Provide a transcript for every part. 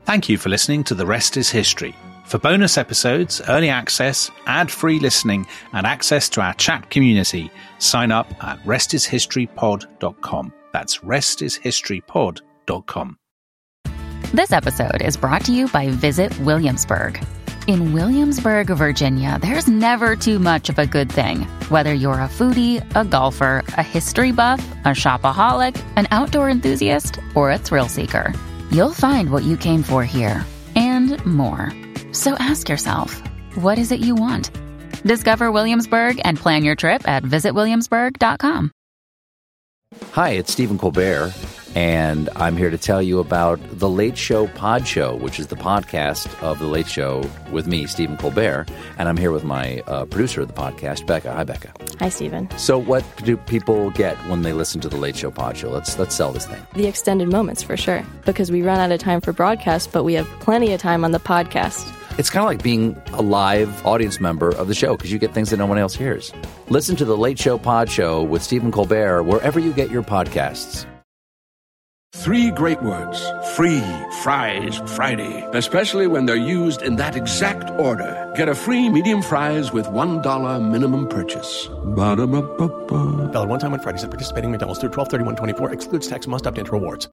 Thank you for listening to The Rest is History. For bonus episodes, early access, ad-free listening, and access to our chat community, sign up at restishistorypod.com. That's restishistorypod.com. This episode is brought to you by Visit Williamsburg. In Williamsburg, Virginia, there's never too much of a good thing. Whether you're a foodie, a golfer, a history buff, a shopaholic, an outdoor enthusiast, or a thrill seeker, you'll find what you came for here and more. So ask yourself, what is it you want? Discover Williamsburg and plan your trip at visitwilliamsburg.com. Hi, it's Stephen Colbert, and I'm here to tell you about The Late Show Pod Show, which is the podcast of The Late Show with me, Stephen Colbert, and I'm here with my producer of the podcast, Becca. Hi, Becca. Hi, Stephen. So what do people get when they listen to The Late Show Pod Show? Let's sell this thing. The extended moments, for sure, because we run out of time for broadcast, but we have plenty of time on the podcast. It's kind of like being a live audience member of the show because you get things that no one else hears. Listen to The Late Show Pod Show with Stephen Colbert wherever you get your podcasts. 3 great words. Free fries Friday. Especially when they're used in that exact order. Get a free medium fries with $1 minimum purchase. Ba-da-ba-ba-ba. Valid one time on Fridays at participating McDonald's through 12/31/24. Excludes tax. Must opt into rewards.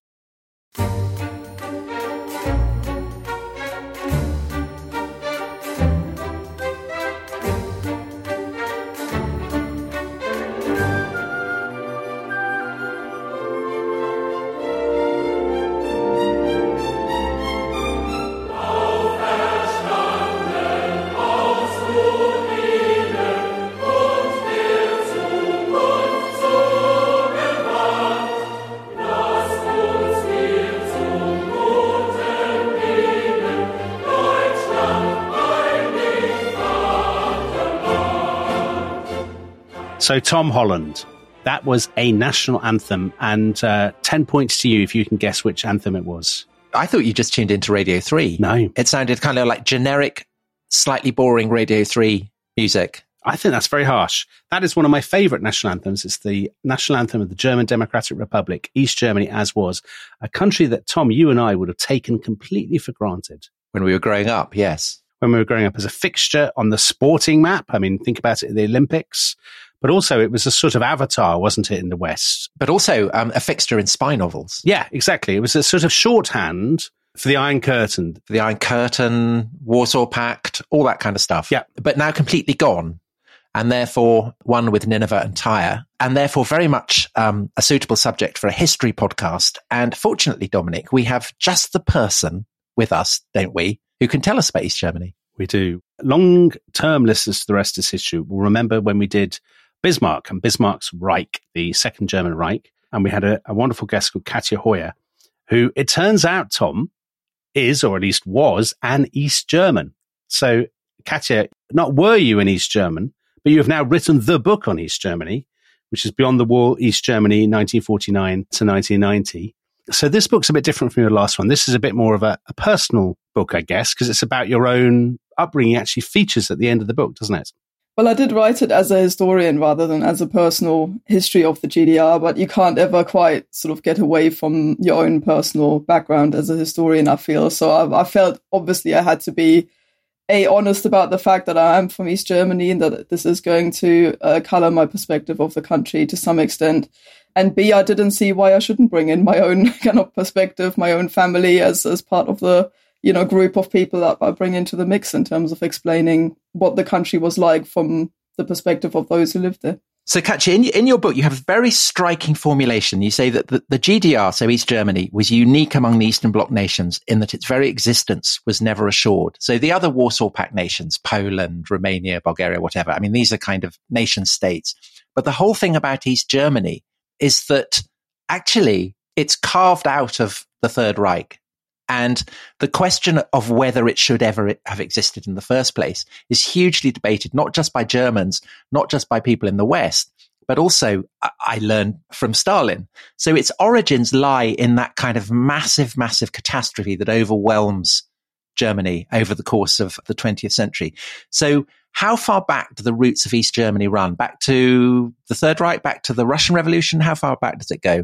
So Tom Holland, that was a national anthem, and 10 points to you if you can guess which anthem it was. I thought you just tuned into Radio 3. No. It sounded kind of like generic, slightly boring Radio 3 music. I think that's very harsh. That is one of my favourite national anthems. It's the national anthem of the German Democratic Republic, East Germany, as was, a country that, Tom, you and I would have taken completely for granted. When we were growing up, yes. When we were growing up as a fixture on the sporting map. I mean, think about it, the Olympics. But also it was a sort of avatar, wasn't it, in the West? But also a fixture in spy novels. Yeah, exactly. It was a sort of shorthand for the Iron Curtain. The Iron Curtain, Warsaw Pact, all that kind of stuff. Yeah. But now completely gone. And therefore one with Nineveh and Tyre. And therefore very much a suitable subject for a history podcast. And fortunately, Dominic, we have just the person with us, don't we, who can tell us about East Germany. We do. Long-term listeners to The Rest is History will remember when we did Bismarck and Bismarck's Reich, the Second German Reich. And we had a wonderful guest called Katja Hoyer, who it turns out, Tom, is, or at least was, an East German. So, Katja, not were you an East German, but you have now written the book on East Germany, which is Beyond the Wall, East Germany, 1949 to 1990. So this book's a bit different from your last one. This is a bit more of a personal book, I guess, because it's about your own upbringing. It actually features at the end of the book, doesn't it? Well, I did write it as a historian rather than as a personal history of the GDR, but you can't ever quite sort of get away from your own personal background as a historian, I feel. So I felt obviously I had to be honest about the fact that I am from East Germany and that this is going to color my perspective of the country to some extent. And B, I didn't see why I shouldn't bring in my own kind of perspective, my own family as part of the group of people that I bring into the mix in terms of explaining what the country was like from the perspective of those who lived there. So, Katja, in your book, you have a very striking formulation. You say that the GDR, so East Germany, was unique among the Eastern Bloc nations in that its very existence was never assured. So the other Warsaw Pact nations, Poland, Romania, Bulgaria, whatever, I mean, these are kind of nation states. But the whole thing about East Germany is that actually it's carved out of the Third Reich. And the question of whether it should ever have existed in the first place is hugely debated, not just by Germans, not just by people in the West, but also, I learned, from Stalin. So its origins lie in that kind of massive, massive catastrophe that overwhelms Germany over the course of the 20th century. So how far back do the roots of East Germany run? Back to the Third Reich, back to the Russian Revolution? How far back does it go?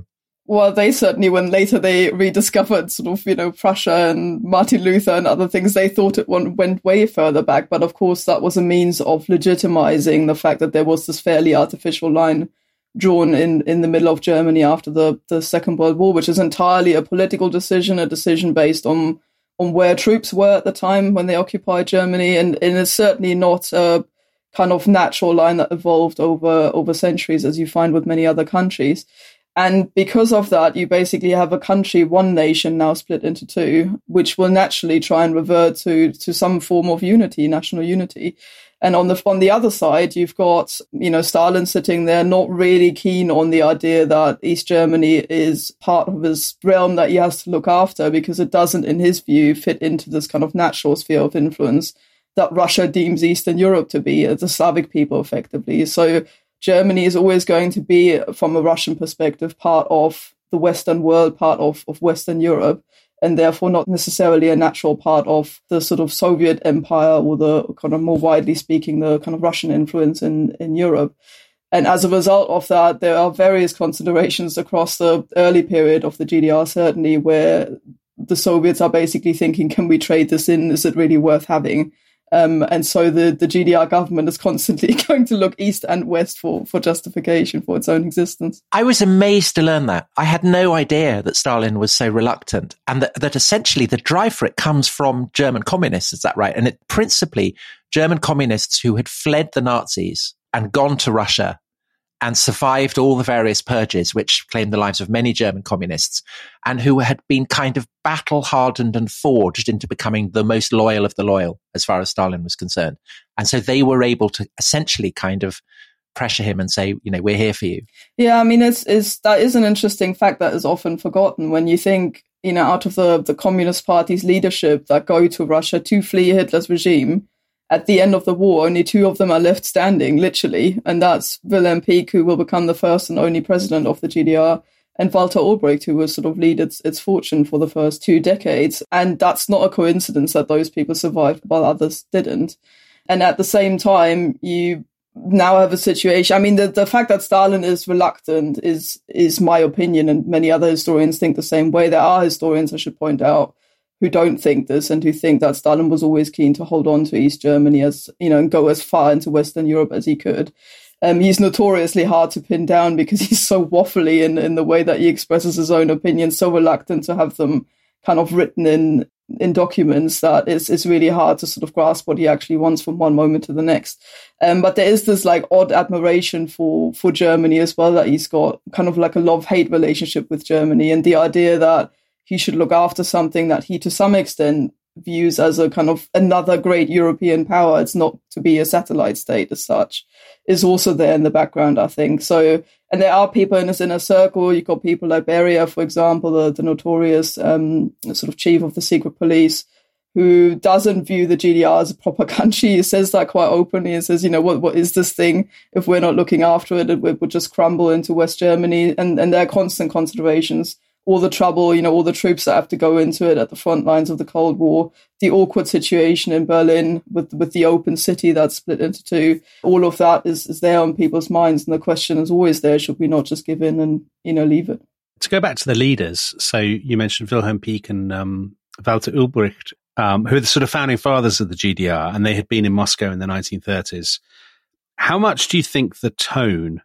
Well, they certainly, when later they rediscovered sort of, Prussia and Martin Luther and other things, they thought it went way further back. But of course, that was a means of legitimizing the fact that there was this fairly artificial line drawn in the middle of Germany after the Second World War, which is entirely a political decision, a decision based on where troops were at the time when they occupied Germany. And it's certainly not a kind of natural line that evolved over centuries, as you find with many other countries. And because of that, you basically have a country, one nation now split into two, which will naturally try and revert to some form of unity, national unity. And on the other side, you've got, Stalin sitting there, not really keen on the idea that East Germany is part of his realm that he has to look after, because it doesn't, in his view, fit into this kind of natural sphere of influence that Russia deems Eastern Europe to be, the Slavic people, effectively. So Germany is always going to be, from a Russian perspective, part of the Western world, part of Western Europe, and therefore not necessarily a natural part of the sort of Soviet empire, or the kind of, more widely speaking, the kind of Russian influence in Europe. And as a result of that, there are various considerations across the early period of the GDR, certainly, where the Soviets are basically thinking, can we trade this in? Is it really worth having? And so the GDR government is constantly going to look east and west for justification for its own existence. I was amazed to learn that. I had no idea that Stalin was so reluctant, and that essentially the drive for it comes from German communists. Is that right? And it principally German communists who had fled the Nazis and gone to Russia and survived all the various purges, which claimed the lives of many German communists, and who had been kind of battle-hardened and forged into becoming the most loyal of the loyal, as far as Stalin was concerned. And so they were able to essentially kind of pressure him and say, we're here for you. Yeah, I mean, that is an interesting fact that is often forgotten when you think, out of the Communist Party's leadership that go to Russia to flee Hitler's regime. At the end of the war, only two of them are left standing, literally, and that's Wilhelm Pieck, who will become the first and only president of the GDR, and Walter Ulbricht, who will sort of lead its fortune for the first 2 decades. And that's not a coincidence that those people survived while others didn't. And at the same time, you now have a situation. I mean, the fact that Stalin is reluctant is my opinion, and many other historians think the same way. There are historians, I should point out, who don't think this, and who think that Stalin was always keen to hold on to East Germany and go as far into Western Europe as he could. He's notoriously hard to pin down because he's so waffly in the way that he expresses his own opinions, so reluctant to have them kind of written in documents that it's really hard to sort of grasp what he actually wants from one moment to the next. But there is this like odd admiration for Germany as well, that he's got kind of like a love-hate relationship with Germany, and the idea that he should look after something that he, to some extent, views as a kind of another great European power. It's not to be a satellite state as such, is also there in the background, I think. So, and there are people in his inner circle. You've got people like Beria, for example, the notorious sort of chief of the secret police, who doesn't view the GDR as a proper country. He says that quite openly and says, what is this thing? If we're not looking after it, it would just crumble into West Germany. And there are constant considerations. All the trouble, all the troops that have to go into it at the front lines of the Cold War, the awkward situation in Berlin with the open city that's split into two, all of that is there on people's minds. And the question is always there, should we not just give in and, leave it? To go back to the leaders, so you mentioned Wilhelm Pieck and Walter Ulbricht, who are the sort of founding fathers of the GDR, and they had been in Moscow in the 1930s. How much do you think the tone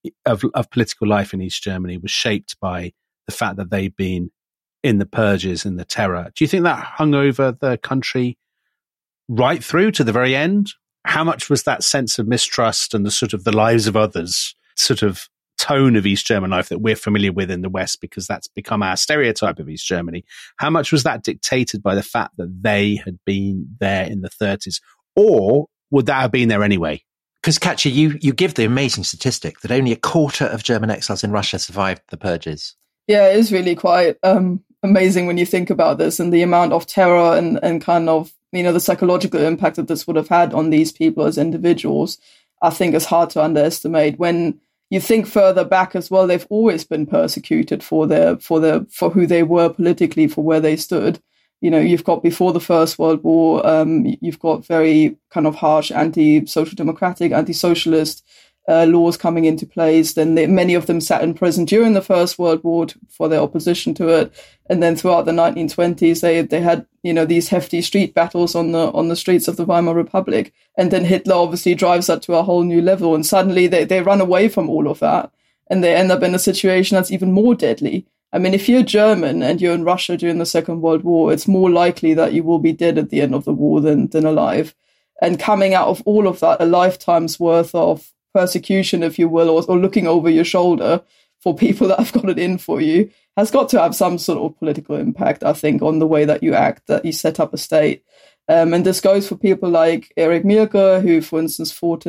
of political life in East Germany was shaped by the fact that they'd been in the purges and the terror? Do you think that hung over the country right through to the very end? How much was that sense of mistrust and the sort of the lives of others sort of tone of East German life that we're familiar with in the West, because that's become our stereotype of East Germany? How much was that dictated by the fact that they had been there in the 30s? Or would that have been there anyway? Because, Katja, you give the amazing statistic that only a quarter of German exiles in Russia survived the purges. Yeah, it is really quite amazing when you think about this, and the amount of terror and kind of, the psychological impact that this would have had on these people as individuals, I think is hard to underestimate. When you think further back as well, they've always been persecuted for who they were politically, for where they stood. You've got before the First World War, you've got very kind of harsh anti-social democratic, anti-socialist laws coming into place. Then many of them sat in prison during the First World War for their opposition to it. And then throughout the 1920s, they had, these hefty street battles on the streets of the Weimar Republic. And then Hitler obviously drives that to a whole new level. And suddenly they run away from all of that. And they end up in a situation that's even more deadly. I mean, if you're German and you're in Russia during the Second World War, it's more likely that you will be dead at the end of the war than alive. And coming out of all of that, a lifetime's worth of persecution, if you will, or looking over your shoulder for people that have got it in for you, has got to have some sort of political impact, I think, on the way that you act, that you set up a state. And this goes for people like Erich Mielke, who, for instance, fought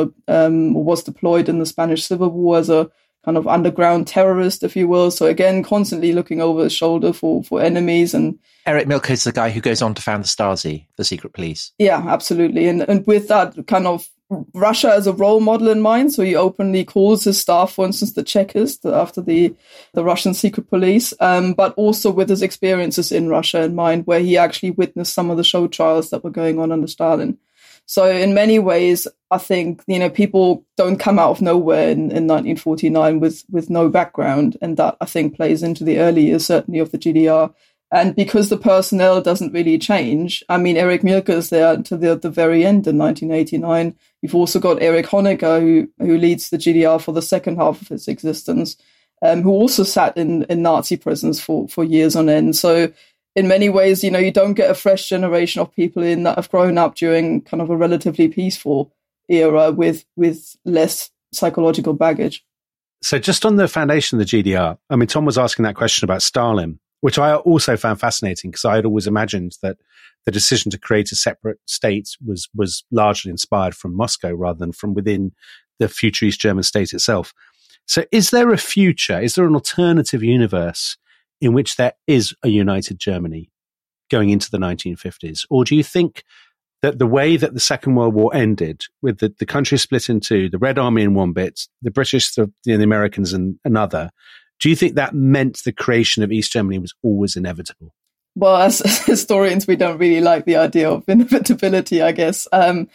was deployed in the Spanish Civil War as a kind of underground terrorist, if you will. So again, constantly looking over his shoulder for enemies. And Erich Mielke is the guy who goes on to found the Stasi, the secret police. Yeah, absolutely. And with that kind of Russia as a role model in mind, so he openly calls his staff, for instance, the Chekists, after the Russian secret police, but also with his experiences in Russia in mind, where he actually witnessed some of the show trials that were going on under Stalin. So in many ways, I think, people don't come out of nowhere in 1949 with no background. And that, I think, plays into the early years, certainly, of the GDR. And because the personnel doesn't really change, I mean, Erich Mielke is there until the very end in 1989. You've also got Erich Honecker, who leads the GDR for the second half of its existence, who also sat in Nazi prisons for years on end. So in many ways, you don't get a fresh generation of people in that have grown up during kind of a relatively peaceful era with less psychological baggage. So just on the foundation of the GDR, I mean, Tom was asking that question about Stalin, which I also found fascinating because I had always imagined that the decision to create a separate state was largely inspired from Moscow rather than from within the future East German state itself. So is there a future? Is there an alternative universe in which there is a united Germany going into the 1950s? Or do you think that the way that the Second World War ended, with the country split in two, the Red Army in one bit, the British, the Americans in another, do you think that meant the creation of East Germany was always inevitable? Well, as historians, we don't really like the idea of inevitability, I guess.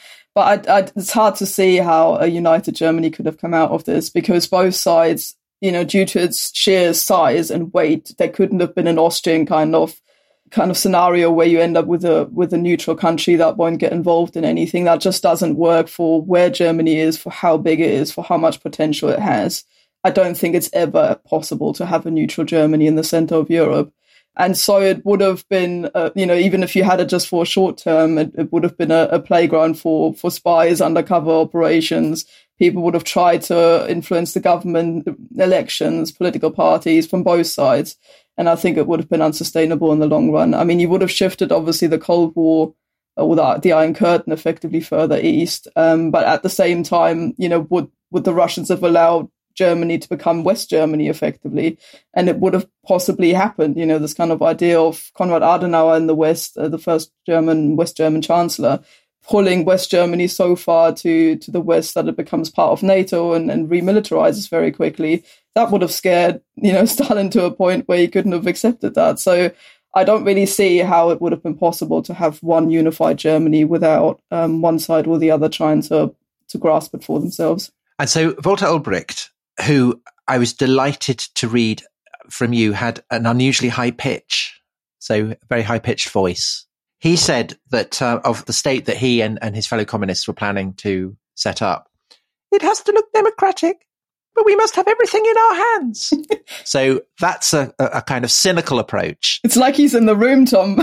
But it's hard to see how a united Germany could have come out of this, because both sides, due to its sheer size and weight, there couldn't have been an Austrian kind of scenario where you end up with a neutral country that won't get involved in anything. That just doesn't work for where Germany is, for how big it is, for how much potential it has. I don't think it's ever possible to have a neutral Germany in the center of Europe. And so it would have been, even if you had it just for a short term, it would have been a playground for spies, undercover operations. People would have tried to influence the government, elections, political parties from both sides. And I think it would have been unsustainable in the long run. I mean, you would have shifted, obviously, the Cold War or the Iron Curtain effectively further east. But at the same time, would the Russians have allowed Germany to become West Germany effectively? And it would have possibly happened, this kind of idea of Konrad Adenauer in the West, the first West German chancellor, pulling West Germany so far to the West that it becomes part of NATO and remilitarizes very quickly. That would have scared, Stalin to a point where he couldn't have accepted that. So I don't really see how it would have been possible to have one unified Germany without one side or the other trying to grasp it for themselves. And so Walter Ulbricht, who I was delighted to read from you, had an unusually high pitch, so a very high-pitched voice. He said that of the state that he and his fellow communists were planning to set up, it has to look democratic, but we must have everything in our hands. So that's a kind of cynical approach. It's like he's in the room, Tom.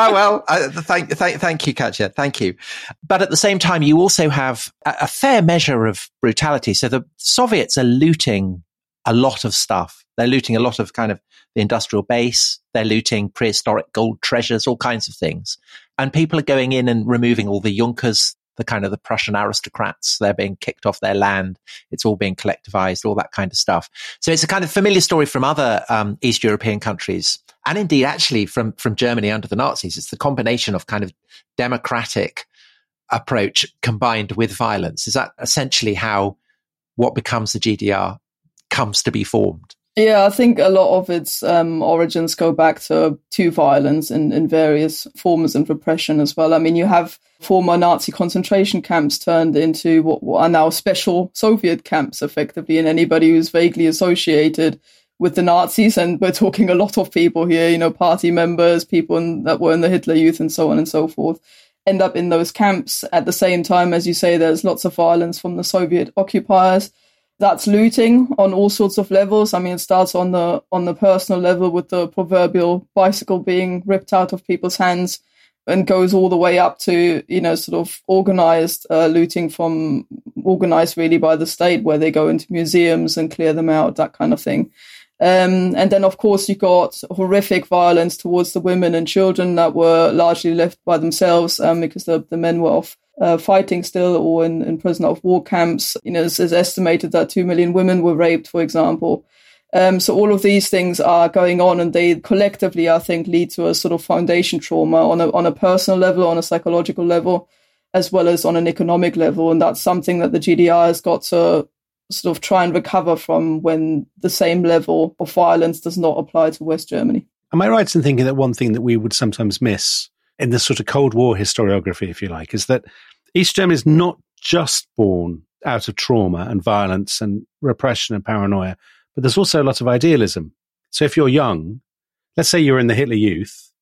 Thank you, Katja. Thank you. But at the same time, you also have a fair measure of brutality. So the Soviets are looting a lot of stuff. They're looting a lot of kind of the industrial base. They're looting prehistoric gold treasures, all kinds of things. And people are going in and removing all the Junkers, the Prussian aristocrats. They're being kicked off their land. It's all being collectivized, all that kind of stuff. So it's a kind of familiar story from other East European countries. And indeed, actually, from Germany under the Nazis. It's the combination of kind of democratic approach combined with violence. Is that essentially how what becomes the GDR comes to be formed? Yeah, I think a lot of its origins go back to violence in various forms and repression as well. I mean, you have former Nazi concentration camps turned into what are now special Soviet camps, effectively, and anybody who's vaguely associated with the Nazis, and we're talking a lot of people here, party members, people that were in the Hitler Youth and so on and so forth, end up in those camps. At the same time, as you say, there's lots of violence from the Soviet occupiers. That's looting on all sorts of levels. I mean, it starts on the personal level with the proverbial bicycle being ripped out of people's hands, and goes all the way up to, sort of organized looting organized really by the state, where they go into museums and clear them out, that kind of thing. And then, of course, you got horrific violence towards the women and children that were largely left by themselves because the men were off fighting still or in prisoner of war camps. It's estimated that 2 million women were raped, for example. So all of these things are going on, and they collectively, I think, lead to a sort of foundation trauma on a personal level, on a psychological level, as well as on an economic level. And that's something that the GDR has got to sort of try and recover from when the same level of violence does not apply to West Germany. Am I right in thinking that one thing that we would sometimes miss in the sort of Cold War historiography, if you like, is that East Germany is not just born out of trauma and violence and repression and paranoia, but there's also a lot of idealism. So if you're young, let's say you're in the Hitler Youth,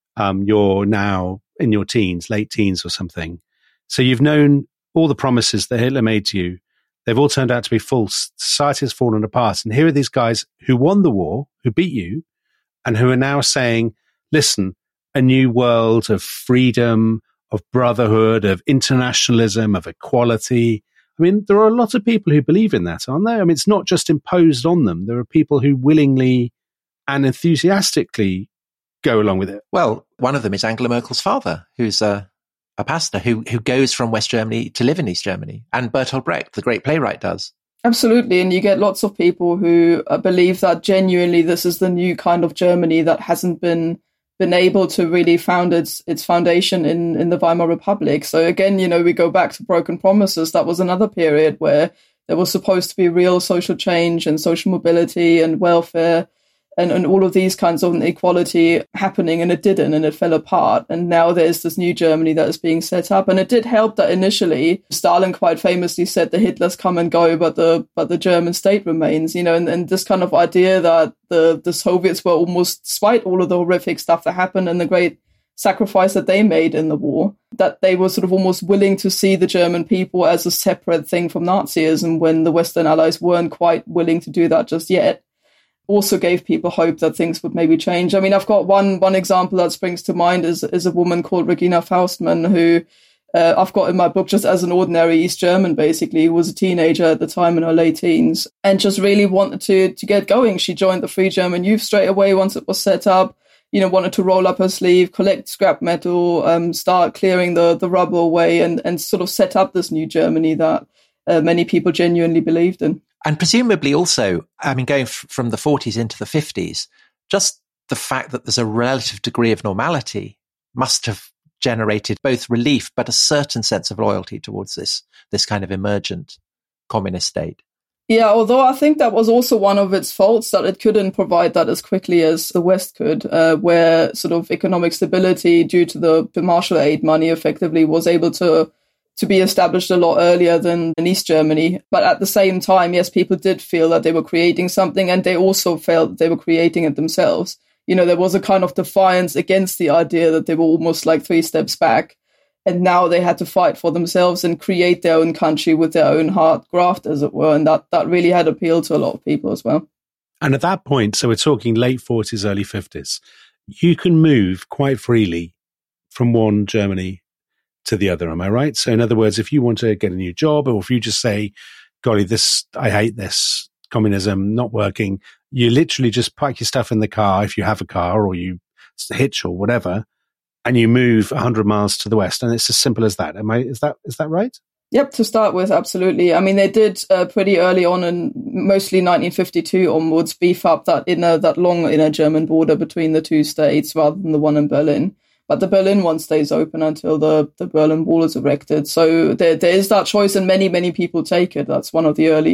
you're now in your teens, late teens or something. So you've known all the promises that Hitler made to you. They've all turned out to be false. Society has fallen apart. And here are these guys who won the war, who beat you, and who are now saying, listen, a new world of freedom, of brotherhood, of internationalism, of equality. I mean, there are a lot of people who believe in that, aren't there? I mean, it's not just imposed on them. There are people who willingly and enthusiastically go along with it. Well, one of them is Angela Merkel's father, who's a pastor who goes from West Germany to live in East Germany. And Bertolt Brecht, the great playwright, does. Absolutely. And you get lots of people who believe that genuinely this is the new kind of Germany that hasn't been able to really found its foundation in the Weimar Republic. So again, we go back to broken promises. That was another period where there was supposed to be real social change and social mobility and welfare and all of these kinds of equality happening, and it didn't, and it fell apart. And now there's this new Germany that is being set up. And it did help that initially Stalin quite famously said the Hitlers come and go, but the German state remains, and this kind of idea that the Soviets were almost, despite all of the horrific stuff that happened and the great sacrifice that they made in the war, that they were sort of almost willing to see the German people as a separate thing from Nazism when the Western allies weren't quite willing to do that just yet. Also gave people hope that things would maybe change. I mean, I've got one example that springs to mind is a woman called Regina Faustmann, who I've got in my book just as an ordinary East German, basically, who was a teenager at the time in her late teens and just really wanted to get going. She joined the Free German Youth straight away once it was set up, wanted to roll up her sleeve, collect scrap metal, start clearing the rubble away and sort of set up this new Germany that many people genuinely believed in. And presumably also, I mean, going from the 40s into the 50s, just the fact that there's a relative degree of normality must have generated both relief, but a certain sense of loyalty towards this kind of emergent communist state. Yeah, although I think that was also one of its faults, that it couldn't provide that as quickly as the West could, where sort of economic stability due to the Marshall Aid money effectively was able to be established a lot earlier than in East Germany. But at the same time, yes, people did feel that they were creating something, and they also felt that they were creating it themselves. There was a kind of defiance against the idea that they were almost like 3 steps back. And now they had to fight for themselves and create their own country with their own hard graft, as it were. And that really had appealed to a lot of people as well. And at that point, so we're talking late 40s, early 50s, you can move quite freely from one Germany to the other. Am I right? So in other words, if you want to get a new job, or if you just say, golly, I hate this, communism, not working, you literally just pack your stuff in the car, if you have a car, or you hitch or whatever, and you move 100 miles to the west. And it's as simple as that. Is that right? Yep, to start with, absolutely. I mean, they did pretty early on, and mostly 1952 onwards, beef up that long inner German border between the two states rather than the one in Berlin. But the Berlin one stays open until the Berlin Wall is erected. So there is that choice, and many, many people take it. That's one of the early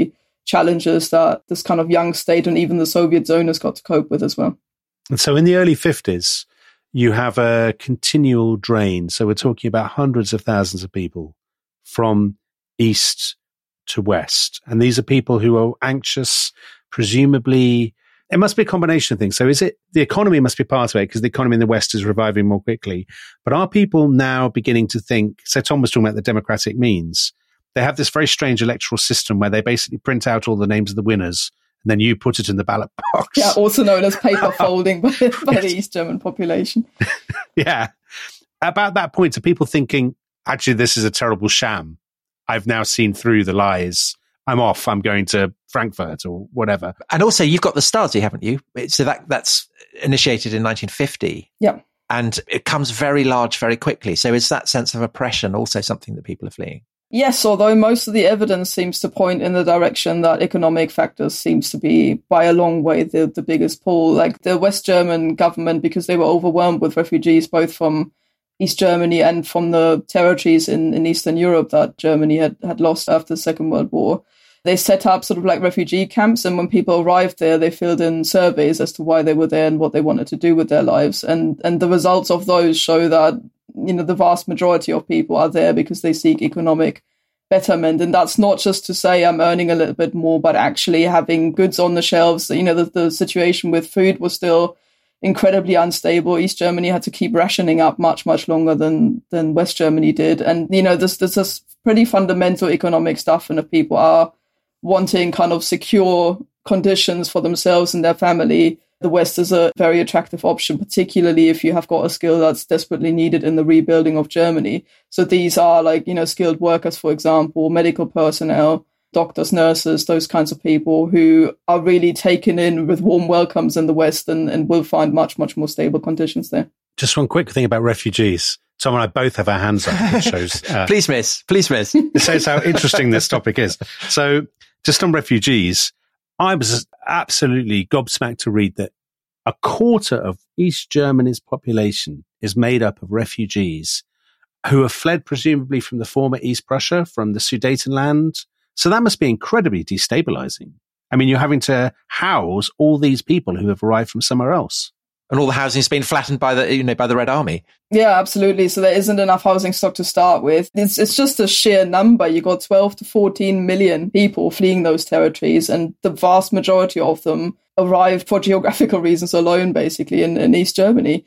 challenges that this kind of young state and even the Soviet zone has got to cope with as well. And so in the early 50s, you have a continual drain. So we're talking about hundreds of thousands of people from east to west. And these are people who are anxious, presumably. It must be a combination of things. So is it the economy must be part of it because the economy in the West is reviving more quickly. But are people now beginning to think, so Tom was talking about the democratic means. They have this very strange electoral system where they basically print out all the names of the winners and then you put it in the ballot box. Yeah, also known as paper folding by the East German population. Yeah. About that point, are people thinking, actually, this is a terrible sham. I've now seen through the lies. I'm off. I'm going to Frankfurt or whatever. And also, you've got the Stasi, haven't you? So that's initiated in 1950. Yeah. And it comes very large very quickly. So is that sense of oppression also something that people are fleeing? Yes, although most of the evidence seems to point in the direction that economic factors seems to be, by a long way, the biggest pull. Like the West German government, because they were overwhelmed with refugees, both from East Germany and from the territories in Eastern Europe that Germany had lost after the Second World War. They set up sort of like refugee camps, and when people arrived there, they filled in surveys as to why they were there and what they wanted to do with their lives. And the results of those show that, you know, the vast majority of people are there because they seek economic betterment. And that's not just to say I'm earning a little bit more, but actually having goods on the shelves. You know, the situation with food was still incredibly unstable. East Germany had to keep rationing up much, much longer than West Germany did. And, you know, there's this pretty fundamental economic stuff, and if people are wanting kind of secure conditions for themselves and their family, the West is a very attractive option, particularly if you have got a skill that's desperately needed in the rebuilding of Germany. So these are like, you know, skilled workers, for example, medical personnel, doctors, nurses, those kinds of people who are really taken in with warm welcomes in the West and will find much, much more stable conditions there. Just one quick thing about refugees. Tom and I both have our hands up, which shows... Please, miss. It shows how interesting this topic is. So just on refugees, I was absolutely gobsmacked to read that a quarter of East Germany's population is made up of refugees who have fled presumably from the former East Prussia, from the Sudetenland. So that must be incredibly destabilizing. I mean, you're having to house all these people who have arrived from somewhere else. And all the housing has been flattened by the Red Army. Yeah, absolutely. So there isn't enough housing stock to start with. It's just a sheer number. You got 12 to 14 million people fleeing those territories, and the vast majority of them arrived for geographical reasons alone, basically, in East Germany.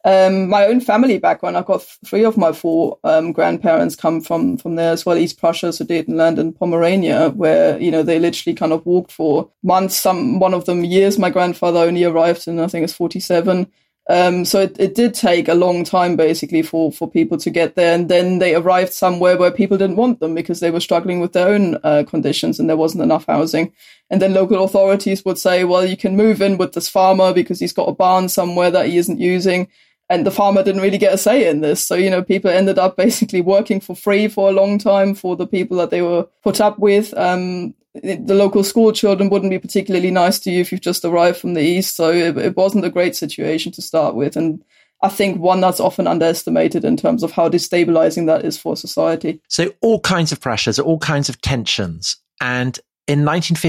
My own family background, I've got 3 of my 4 grandparents come from there as well, East Prussia, Sudetenland and Pomerania, where, you know, they literally kind of walked for months, one of them years. My grandfather only arrived in, I think it's 47. So it did take a long time, basically, for people to get there. And then they arrived somewhere where people didn't want them because they were struggling with their own conditions and there wasn't enough housing. And then local authorities would say, well, you can move in with this farmer because he's got a barn somewhere that he isn't using. And the farmer didn't really get a say in this. So, you know, people ended up basically working for free for a long time for the people that they were put up with. The local school children wouldn't be particularly nice to you if you've just arrived from the East. So it wasn't a great situation to start with. And I think one that's often underestimated in terms of how destabilizing that is for society. So all kinds of pressures, all kinds of tensions. And in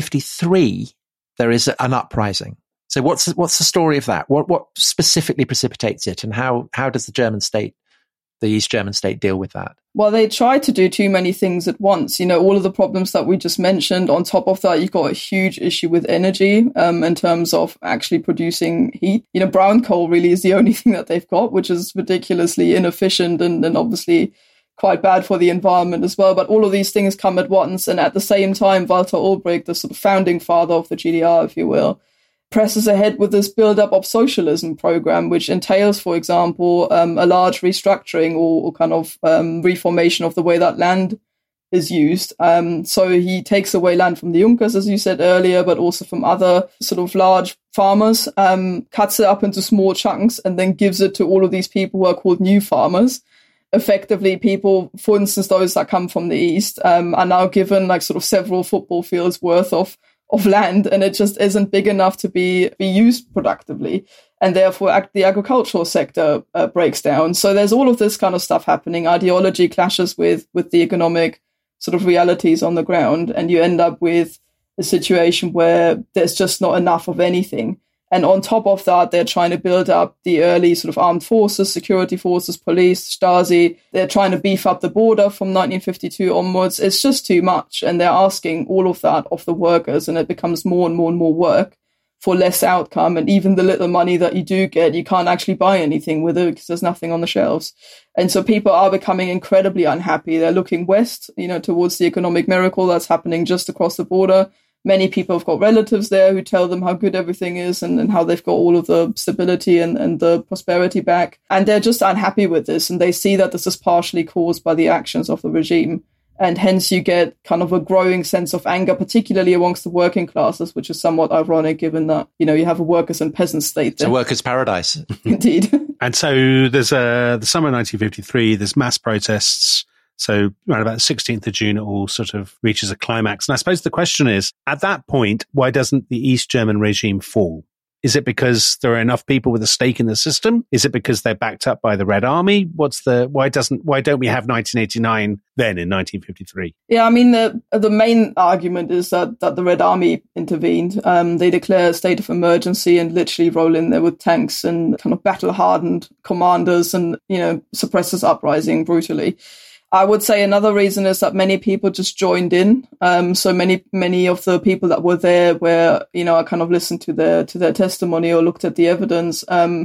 1953, there is an uprising. So what's the story of that? What specifically precipitates it, and how does the East German state, deal with that? Well, they tried to do too many things at once. You know, all of the problems that we just mentioned. On top of that, you've got a huge issue with energy in terms of actually producing heat. You know, brown coal really is the only thing that they've got, which is ridiculously inefficient and obviously quite bad for the environment as well. But all of these things come at once. And at the same time, Walter Ulbricht, the sort of founding father of the GDR, if you will, presses ahead with this build-up of socialism program, which entails, for example, a large restructuring or kind of reformation of the way that land is used. So he takes away land from the Junkers, as you said earlier, but also from other sort of large farmers, cuts it up into small chunks, and then gives it to all of these people who are called new farmers. Effectively, people, for instance, those that come from the East, are now given like sort of several football fields worth of land, and it just isn't big enough to be used productively. And therefore, the agricultural sector breaks down. So there's all of this kind of stuff happening. Ideology clashes with the economic sort of realities on the ground, and you end up with a situation where there's just not enough of anything. And on top of that, they're trying to build up the early sort of armed forces, security forces, police, Stasi. They're trying to beef up the border from 1952 onwards. It's just too much. And they're asking all of that of the workers, and it becomes more and more and more work for less outcome. And even the little money that you do get, you can't actually buy anything with it because there's nothing on the shelves. And so people are becoming incredibly unhappy. They're looking west, towards the economic miracle that's happening just across the border. Many people have got relatives there who tell them how good everything is and how they've got all of the stability and the prosperity back. And they're just unhappy with this. And they see that this is partially caused by the actions of the regime. And hence you get kind of a growing sense of anger, particularly amongst the working classes, which is somewhat ironic given that, you have a workers and peasant state there. It's a workers' paradise. Indeed. And so there's the summer of 1953, there's mass protests. So around about the 16th of June, it all sort of reaches a climax. And I suppose the question is, at that point, why doesn't the East German regime fall? Is it because there are enough people with a stake in the system? Is it because they're backed up by the Red Army? Why don't we have 1989 then in 1953? Yeah, I mean, the main argument is that the Red Army intervened. They declare a state of emergency and literally roll in there with tanks and kind of battle-hardened commanders and, suppress this uprising brutally. I would say another reason is that many people just joined in. So many of the people that were there where, I kind of listened to their testimony or looked at the evidence.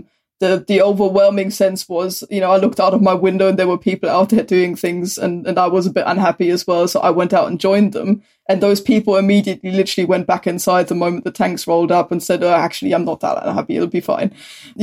The overwhelming sense was, I looked out of my window and there were people out there doing things and I was a bit unhappy as well. So I went out and joined them. And those people immediately literally went back inside the moment the tanks rolled up and said, oh, actually, I'm not that unhappy. It'll be fine.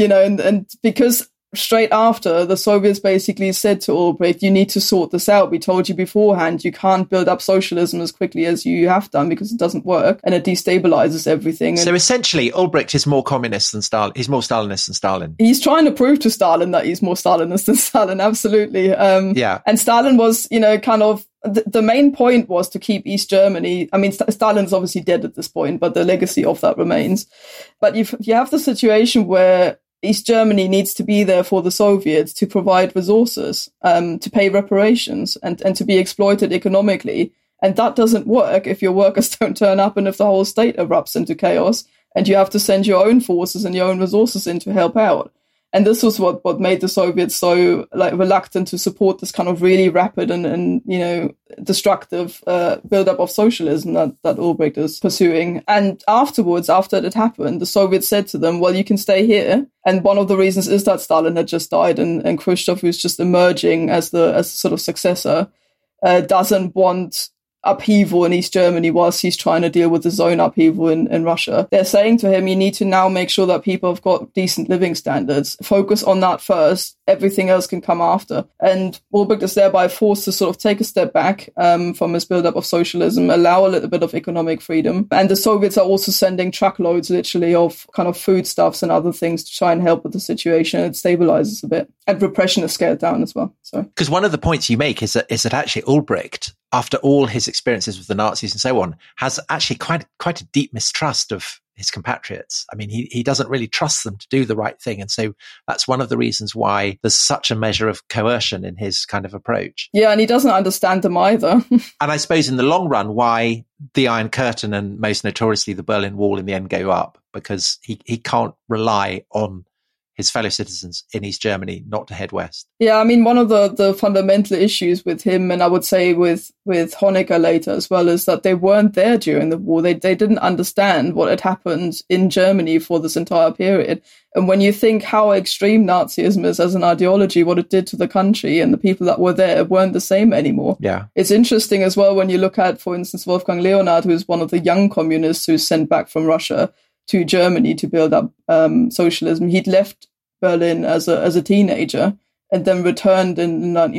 And because straight after, the Soviets basically said to Ulbricht, you need to sort this out. We told you beforehand, you can't build up socialism as quickly as you have done because it doesn't work and it destabilizes everything. So essentially, Ulbricht is more communist than Stalin. He's more Stalinist than Stalin. He's trying to prove to Stalin that he's more Stalinist than Stalin, absolutely. Yeah. And Stalin was, kind of, the main point was to keep East Germany. I mean, Stalin's obviously dead at this point, but the legacy of that remains. But you have the situation where East Germany needs to be there for the Soviets to provide resources, to pay reparations and to be exploited economically. And that doesn't work if your workers don't turn up and if the whole state erupts into chaos and you have to send your own forces and your own resources in to help out. And this was what made the Soviets so reluctant to support this kind of really rapid and destructive build-up of socialism that Ulbricht is pursuing. And afterwards, after it had happened, the Soviets said to them, well, you can stay here. And one of the reasons is that Stalin had just died and Khrushchev, who's just emerging as the sort of successor, doesn't want upheaval in East Germany whilst he's trying to deal with his own upheaval in Russia. They're saying to him, you need to now make sure that people have got decent living standards. Focus on that first. Everything else can come after. And Ulbricht is thereby forced to sort of take a step back from his build-up of socialism, allow a little bit of economic freedom. And the Soviets are also sending truckloads, literally, of kind of foodstuffs and other things to try and help with the situation. It stabilizes a bit. And repression is scaled down as well. So, because one of the points you make is that actually Ulbricht, after all his experiences with the Nazis and so on, has actually quite a deep mistrust of his compatriots. I mean, he doesn't really trust them to do the right thing. And so that's one of the reasons why there's such a measure of coercion in his kind of approach. Yeah, and he doesn't understand them either. And I suppose in the long run, why the Iron Curtain and most notoriously the Berlin Wall in the end go up, because he can't rely on his fellow citizens in East Germany not to head west. Yeah, I mean, one of the fundamental issues with him, and I would say with Honecker later as well, is that they weren't there during the war. They didn't understand what had happened in Germany for this entire period. And when you think how extreme Nazism is as an ideology, what it did to the country and the people that were there weren't the same anymore. Yeah. It's interesting as well when you look at, for instance, Wolfgang Leonhard, who's one of the young communists who's sent back from Russia to Germany to build up socialism. He'd left Berlin as a teenager and then returned in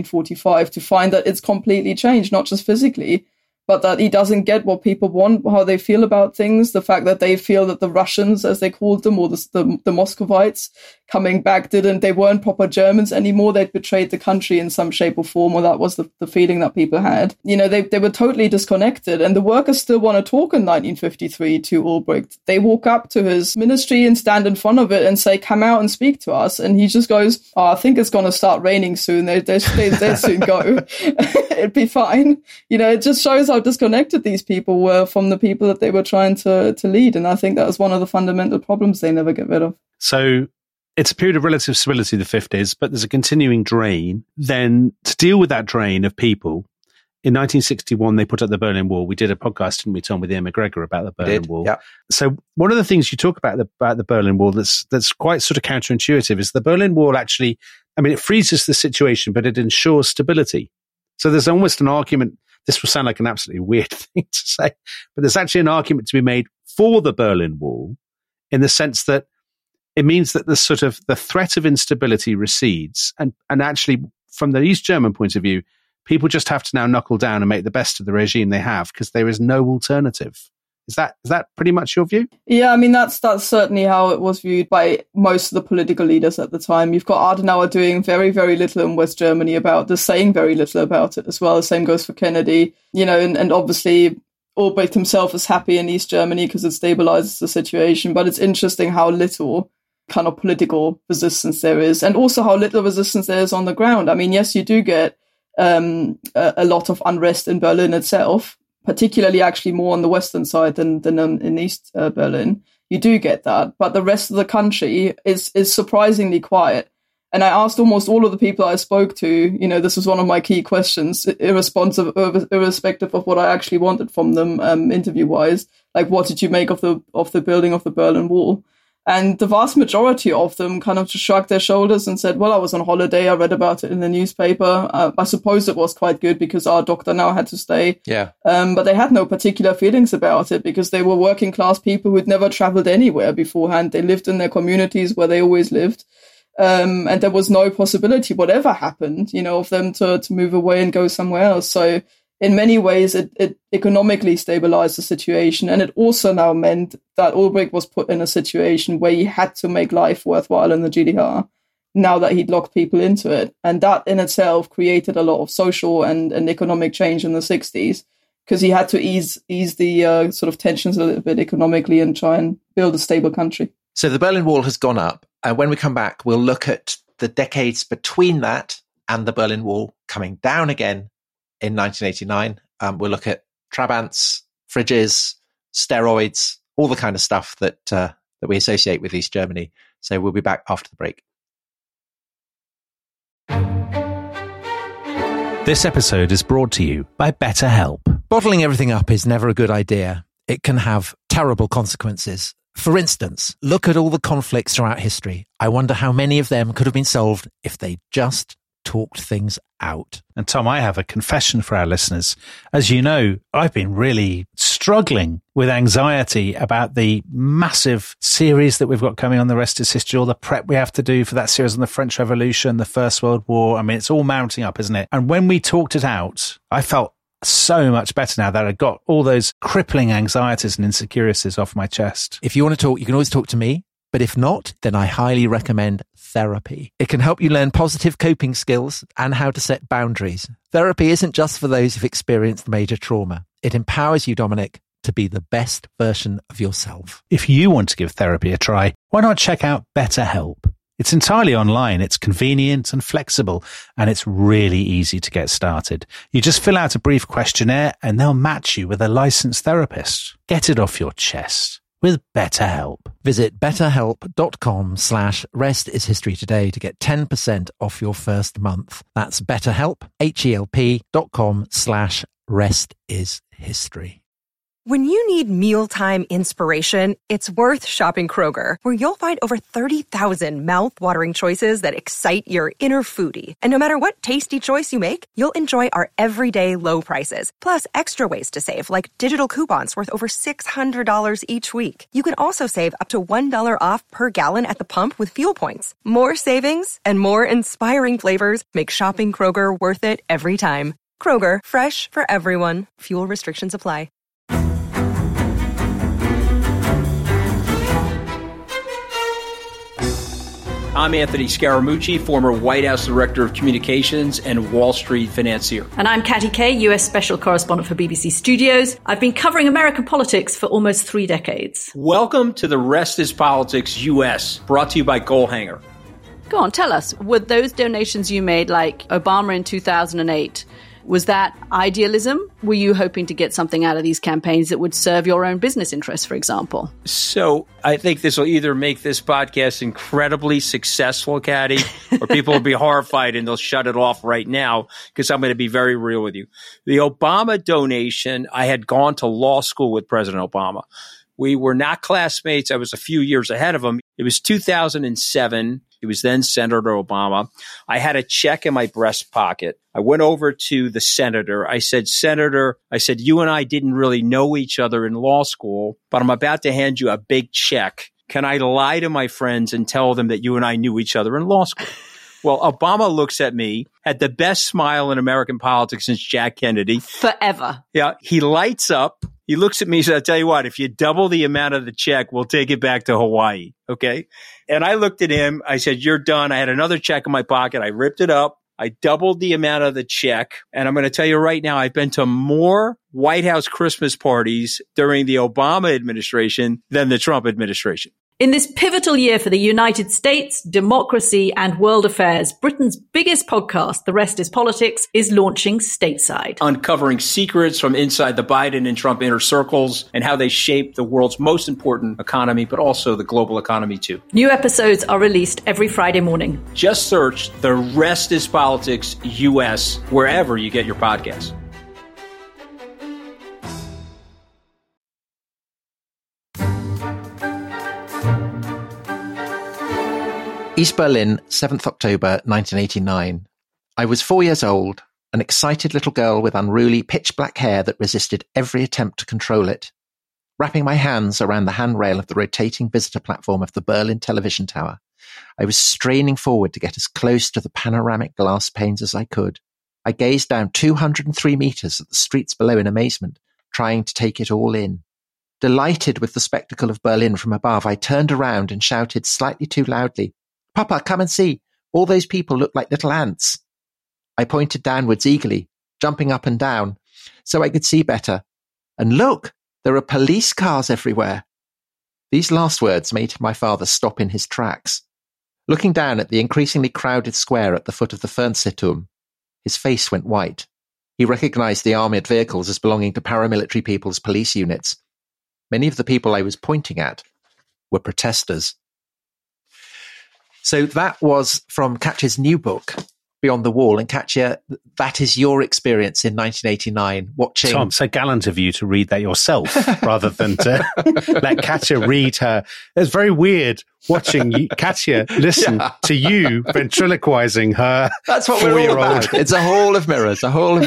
1945 to find that it's completely changed, not just physically, but that he doesn't get what people want, how they feel about things, the fact that they feel that the Russians, as they called them, or the Muscovites coming back they weren't proper Germans anymore. They'd betrayed the country in some shape or form, or that was the feeling that people had. They were totally disconnected, and the workers still want to talk in 1953 to Ulbricht. They walk up to his ministry and stand in front of it and say, come out and speak to us. And he just goes, oh, I think it's going to start raining soon. They'll soon go. It'd be fine. It just shows how how disconnected these people were from the people that they were trying to lead. And I think that was one of the fundamental problems they never get rid of. So it's a period of relative stability, the 50s, but there's a continuing drain. Then to deal with that drain of people, in 1961, they put up the Berlin Wall. We did a podcast, didn't we, Tom, with Ian McGregor about the Berlin Wall. Yeah. So one of the things you talk about the Berlin Wall that's quite sort of counterintuitive is the Berlin Wall actually, I mean, it freezes the situation, but it ensures stability. So there's almost an argument, this will sound like an absolutely weird thing to say, but there's actually an argument to be made for the Berlin Wall in the sense that it means that the sort of the threat of instability recedes. And actually, from the East German point of view, people just have to now knuckle down and make the best of the regime they have because there is no alternative. Is that pretty much your view? Yeah, I mean, that's certainly how it was viewed by most of the political leaders at the time. You've got Adenauer doing very, very little in West Germany about this, saying very little about it as well. The same goes for Kennedy, and obviously Ulbricht himself is happy in East Germany because it stabilizes the situation. But it's interesting how little kind of political resistance there is, and also how little resistance there is on the ground. I mean, yes, you do get a lot of unrest in Berlin itself, particularly actually more on the western side than in East Berlin. You do get that, but the rest of the country is surprisingly quiet. And I asked almost all of the people I spoke to, this was one of my key questions, irrespective of what I actually wanted from them, interview-wise, like, what did you make of the building of the Berlin Wall? And the vast majority of them kind of just shrugged their shoulders and said, well, I was on holiday. I read about it in the newspaper. I suppose it was quite good because our doctor now had to stay. Yeah. But they had no particular feelings about it because they were working class people who'd never traveled anywhere beforehand. They lived in their communities where they always lived. And there was no possibility, whatever happened, of them to move away and go somewhere else. So in many ways, it economically stabilized the situation. And it also now meant that Ulbricht was put in a situation where he had to make life worthwhile in the GDR now that he'd locked people into it. And that in itself created a lot of social and economic change in the 60s because he had to ease the sort of tensions a little bit economically and try and build a stable country. So the Berlin Wall has gone up. And when we come back, we'll look at the decades between that and the Berlin Wall coming down again in 1989. We'll look at Trabants, fridges, steroids, all the kind of stuff that we associate with East Germany. So we'll be back after the break. This episode is brought to you by BetterHelp. Bottling everything up is never a good idea. It can have terrible consequences. For instance, look at all the conflicts throughout history. I wonder how many of them could have been solved if they just talked things out. And Tom, I have a confession for our listeners. As you know, I've been really struggling with anxiety about the massive series that we've got coming on The Rest is History, all the prep we have to do for that series on the French Revolution, the First World War. I mean, it's all mounting up, isn't it? And when we talked it out, I felt so much better now that I got all those crippling anxieties and insecurities off my chest. If you want to talk, you can always talk to me. But if not, then I highly recommend therapy. It can help you learn positive coping skills and how to set boundaries. Therapy isn't just for those who've experienced major trauma. It empowers you, Dominic, to be the best version of yourself. If you want to give therapy a try, why not check out BetterHelp? It's entirely online, it's convenient and flexible, and it's really easy to get started. You just fill out a brief questionnaire and they'll match you with a licensed therapist. Get it off your chest with BetterHelp. Visit betterhelp.com/restishistory today to get 10% off your first month. That's BetterHelp, HELP.com/restishistory. When you need mealtime inspiration, it's worth shopping Kroger, where you'll find over 30,000 mouth-watering choices that excite your inner foodie. And no matter what tasty choice you make, you'll enjoy our everyday low prices, plus extra ways to save, like digital coupons worth over $600 each week. You can also save up to $1 off per gallon at the pump with fuel points. More savings and more inspiring flavors make shopping Kroger worth it every time. Kroger, fresh for everyone. Fuel restrictions apply. I'm Anthony Scaramucci, former White House Director of Communications and Wall Street financier. And I'm Katty Kay, US Special Correspondent for BBC Studios. I've been covering American politics for almost 3 decades. Welcome to The Rest is Politics US, brought to you by Goalhanger. Go on, tell us, were those donations you made, like Obama in 2008, Was that idealism? Were you hoping to get something out of these campaigns that would serve your own business interests, for example? So I think this will either make this podcast incredibly successful, Caddy, or people will be horrified and they'll shut it off right now because I'm going to be very real with you. The Obama donation, I had gone to law school with President Obama. We were not classmates. I was a few years ahead of him. It was 2007. It was then Senator Obama. I had a check in my breast pocket. I went over to the senator. I said, Senator, you and I didn't really know each other in law school, but I'm about to hand you a big check. Can I lie to my friends and tell them that you and I knew each other in law school? Well, Obama looks at me, had the best smile in American politics since Jack Kennedy. Forever. Yeah. He lights up. He looks at me and says, I'll tell you what, if you double the amount of the check, we'll take it back to Hawaii. Okay. And I looked at him. I said, you're done. I had another check in my pocket. I ripped it up. I doubled the amount of the check. And I'm going to tell you right now, I've been to more White House Christmas parties during the Obama administration than the Trump administration. In this pivotal year for the United States, democracy, and world affairs, Britain's biggest podcast, The Rest is Politics, is launching stateside. Uncovering secrets from inside the Biden and Trump inner circles and how they shape the world's most important economy, but also the global economy too. New episodes are released every Friday morning. Just search The Rest is Politics US wherever you get your podcasts. East Berlin, 7th October 1989. I was 4 years old, an excited little girl with unruly pitch-black hair that resisted every attempt to control it. Wrapping my hands around the handrail of the rotating visitor platform of the Berlin television tower, I was straining forward to get as close to the panoramic glass panes as I could. I gazed down 203 meters at the streets below in amazement, trying to take it all in. Delighted with the spectacle of Berlin from above, I turned around and shouted slightly too loudly, Papa, come and see. All those people look like little ants. I pointed downwards eagerly, jumping up and down, so I could see better. And look, there are police cars everywhere. These last words made my father stop in his tracks. Looking down at the increasingly crowded square at the foot of the Fernsehturm, his face went white. He recognized the armoured vehicles as belonging to paramilitary people's police units. Many of the people I was pointing at were protesters. So that was from Katya's new book, Beyond the Wall. And Katya, that is your experience in 1989 watching. Tom, so gallant of you to read that yourself rather than to let Katya read her. It's very weird watching Katya listen to you ventriloquizing her. That's what we're all about. It's a hall of mirrors,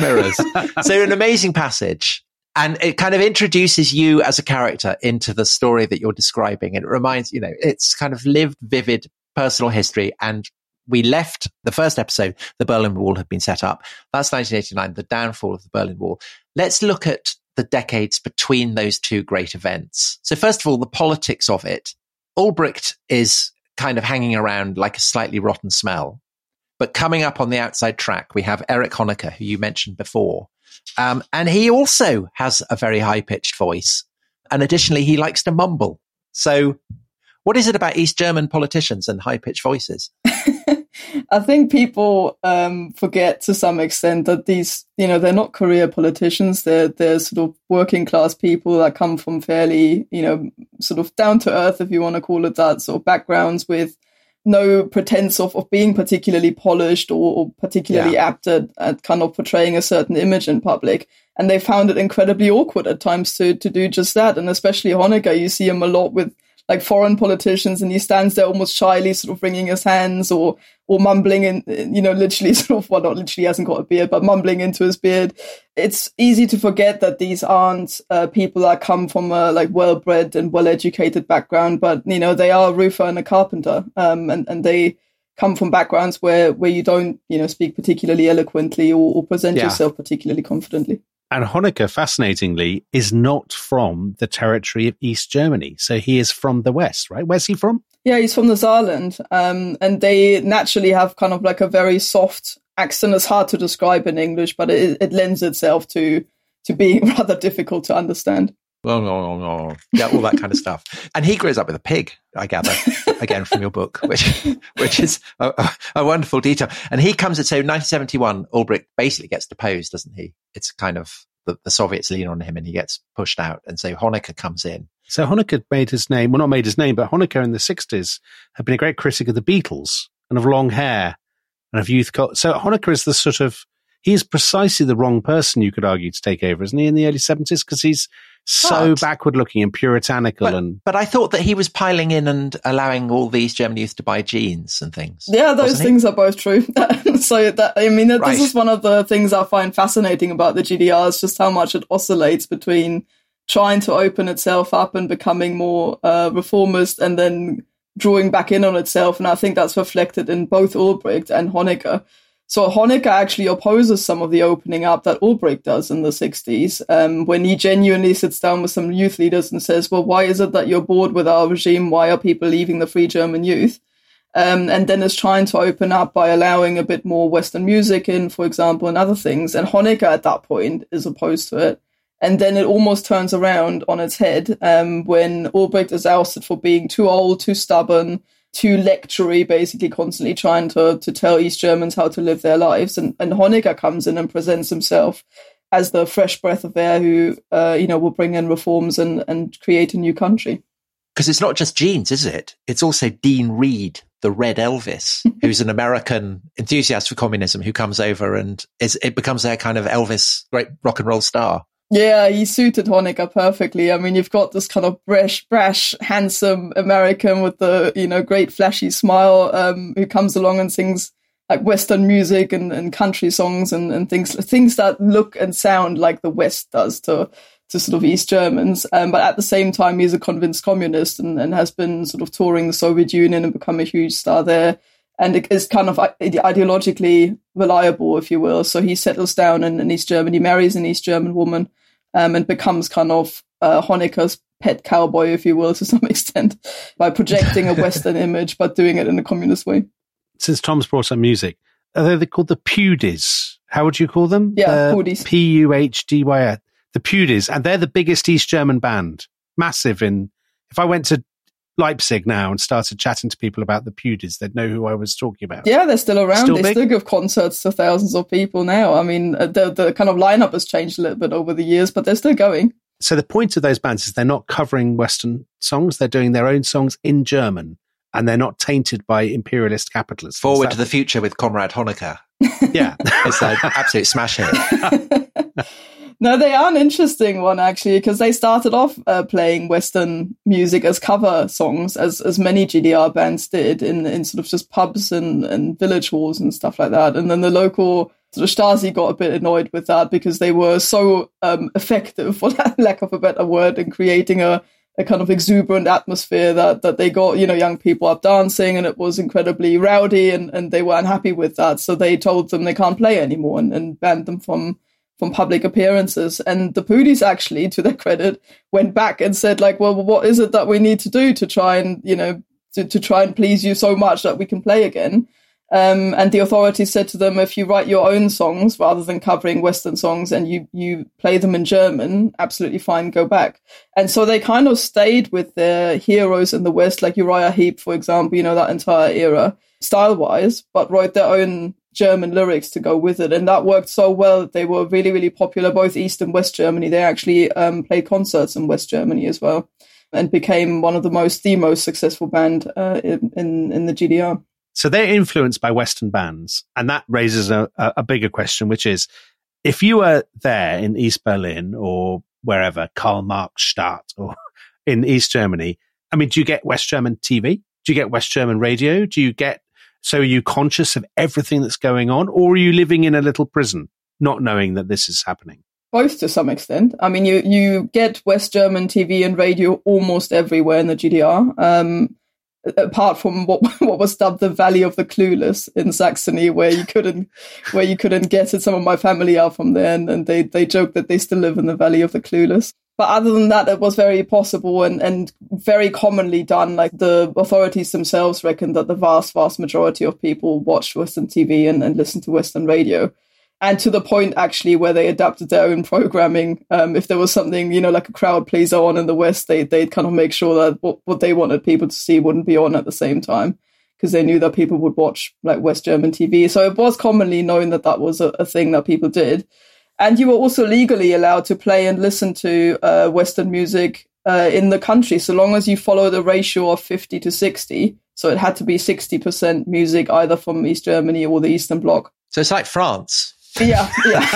So an amazing passage. And it kind of introduces you as a character into the story that you're describing. And it reminds, it's kind of lived, vivid, personal history. And we left the first episode, the Berlin Wall had been set up. That's 1989, the downfall of the Berlin Wall. Let's look at the decades between those two great events. So first of all, the politics of it. Ulbricht is kind of hanging around like a slightly rotten smell. But coming up on the outside track, we have Erich Honecker, who you mentioned before. And he also has a very high-pitched voice. And additionally, he likes to mumble. So what is it about East German politicians and high-pitched voices? I think people forget to some extent that these, they're not career politicians. They're sort of working class people that come from fairly, sort of down to earth, if you want to call it that, sort of backgrounds with no pretense of being particularly polished or particularly apt at kind of portraying a certain image in public. And they found it incredibly awkward at times to do just that. And especially Honecker, you see him a lot with like foreign politicians, and he stands there almost shyly sort of wringing his hands or mumbling in, literally sort of, well, not literally, hasn't got a beard, but mumbling into his beard. It's easy to forget that these aren't people that come from a like well-bred and well-educated background, but, they are a roofer and a carpenter. And they come from backgrounds where you don't, speak particularly eloquently or present yourself particularly confidently. And Honecker, fascinatingly, is not from the territory of East Germany. So he is from the West, right? Where's he from? Yeah, he's from the Saarland. And they naturally have kind of like a very soft accent. It's hard to describe in English, but it lends itself to being rather difficult to understand. No. Yeah, all that kind of stuff. And he grows up with a pig, I gather. again from your book, which is a wonderful detail. And he comes at, so 1971, Ulbricht basically gets deposed, doesn't he? It's kind of the Soviets lean on him and he gets pushed out. And so Honecker comes in. So Honecker made his name, well, not made his name, but Honecker in the 60s had been a great critic of the Beatles and of long hair and of youth culture. So Honecker is the sort of, he is precisely the wrong person, you could argue, to take over, isn't he, in the early 70s? Because he's so backward-looking and puritanical. But I thought that he was piling in and allowing all these German youth to buy jeans and things. Yeah, those things are both true. So this is one of the things I find fascinating about the GDR, is just how much it oscillates between trying to open itself up and becoming more reformist and then drawing back in on itself. And I think that's reflected in both Ulbricht and Honecker. So Honecker actually opposes some of the opening up that Ulbricht does in the 60s, when he genuinely sits down with some youth leaders and says, well, why is it that you're bored with our regime? Why are people leaving the Free German Youth? And then is trying to open up by allowing a bit more Western music in, for example, and other things. And Honecker at that point is opposed to it. And then it almost turns around on its head when Ulbricht is ousted for being too old, too stubborn, too lectury, basically constantly trying to tell East Germans how to live their lives. And Honecker comes in and presents himself as the fresh breath of air who, will bring in reforms and create a new country. Because it's not just jeans, is it? It's also Dean Reed, the Red Elvis, who's an American enthusiast for communism who comes over and it becomes their kind of Elvis, great rock and roll star. Yeah, he suited Honecker perfectly. I mean, you've got this kind of brash, handsome American with the, great flashy smile, who comes along and sings like Western music and country songs and things that look and sound like the West does to sort of East Germans. But at the same time, he's a convinced communist and has been sort of touring the Soviet Union and become a huge star there. And it is kind of ideologically reliable, if you will. So he settles down in East Germany, marries an East German woman, and becomes kind of Honecker's pet cowboy, if you will, to some extent, by projecting a Western image, but doing it in a communist way. Since Tom's brought up music, are they called the Pewdies? How would you call them? Yeah, Pewdies. P-U-H-D-Y-S. The Pewdies. And they're the biggest East German band. Massive if I went to Leipzig now and started chatting to people about the Pewdies, they'd know who I was talking about. Yeah, they're still around. They still give concerts to thousands of people now. I mean, the kind of lineup has changed a little bit over the years, but they're still going. So the point of those bands is they're not covering Western songs. They're doing their own songs in German, and they're not tainted by imperialist capitalists. Forward to the Future with Conrad Honecker. Yeah. It's an absolute smash hit. No, they are an interesting one, actually, because they started off playing Western music as cover songs, as many GDR bands did, in sort of just pubs and village halls and stuff like that. And then the local sort of Stasi got a bit annoyed with that because they were so effective, for lack of a better word, in creating a kind of exuberant atmosphere that they got, young people up dancing, and it was incredibly rowdy, and they were unhappy with that. So they told them they can't play anymore and banned them from public appearances. And the Pewdies, actually, to their credit, went back and said, like, well, what is it that we need to do to try and, to try and please you so much that we can play again? And the authorities said to them, if you write your own songs rather than covering Western songs and you play them in German, absolutely fine, go back. And so they kind of stayed with their heroes in the West, like Uriah Heep, for example, that entire era, style-wise, but wrote their own German lyrics to go with it. And that worked so well that they were really, really popular, both East and West Germany. They actually played concerts in West Germany as well and became one of the most successful band in the GDR. So they're influenced by Western bands. And that raises a bigger question, which is, if you were there in East Berlin or wherever, Karl-Marx-Stadt or in East Germany, I mean, do you get West German TV? Do you get West German radio? So are you conscious of everything that's going on, or are you living in a little prison, not knowing that this is happening? Both, to some extent. I mean, you get West German TV and radio almost everywhere in the GDR, apart from what was dubbed the Valley of the Clueless in Saxony, where you couldn't get it. Some of my family are from there, and they joke that they still live in the Valley of the Clueless. But other than that, it was very possible and very commonly done. Like, the authorities themselves reckon that the vast, vast majority of people watched Western TV and listened to Western radio. And to the point, actually, where they adapted their own programming. If there was something, like a crowd pleaser on in the West, they'd kind of make sure that what they wanted people to see wouldn't be on at the same time, because they knew that people would watch like West German TV. So it was commonly known that was a thing that people did. And you were also legally allowed to play and listen to Western music in the country, so long as you follow the ratio of 50 to 60. So it had to be 60% music either from East Germany or the Eastern Bloc. So it's like France. Yeah.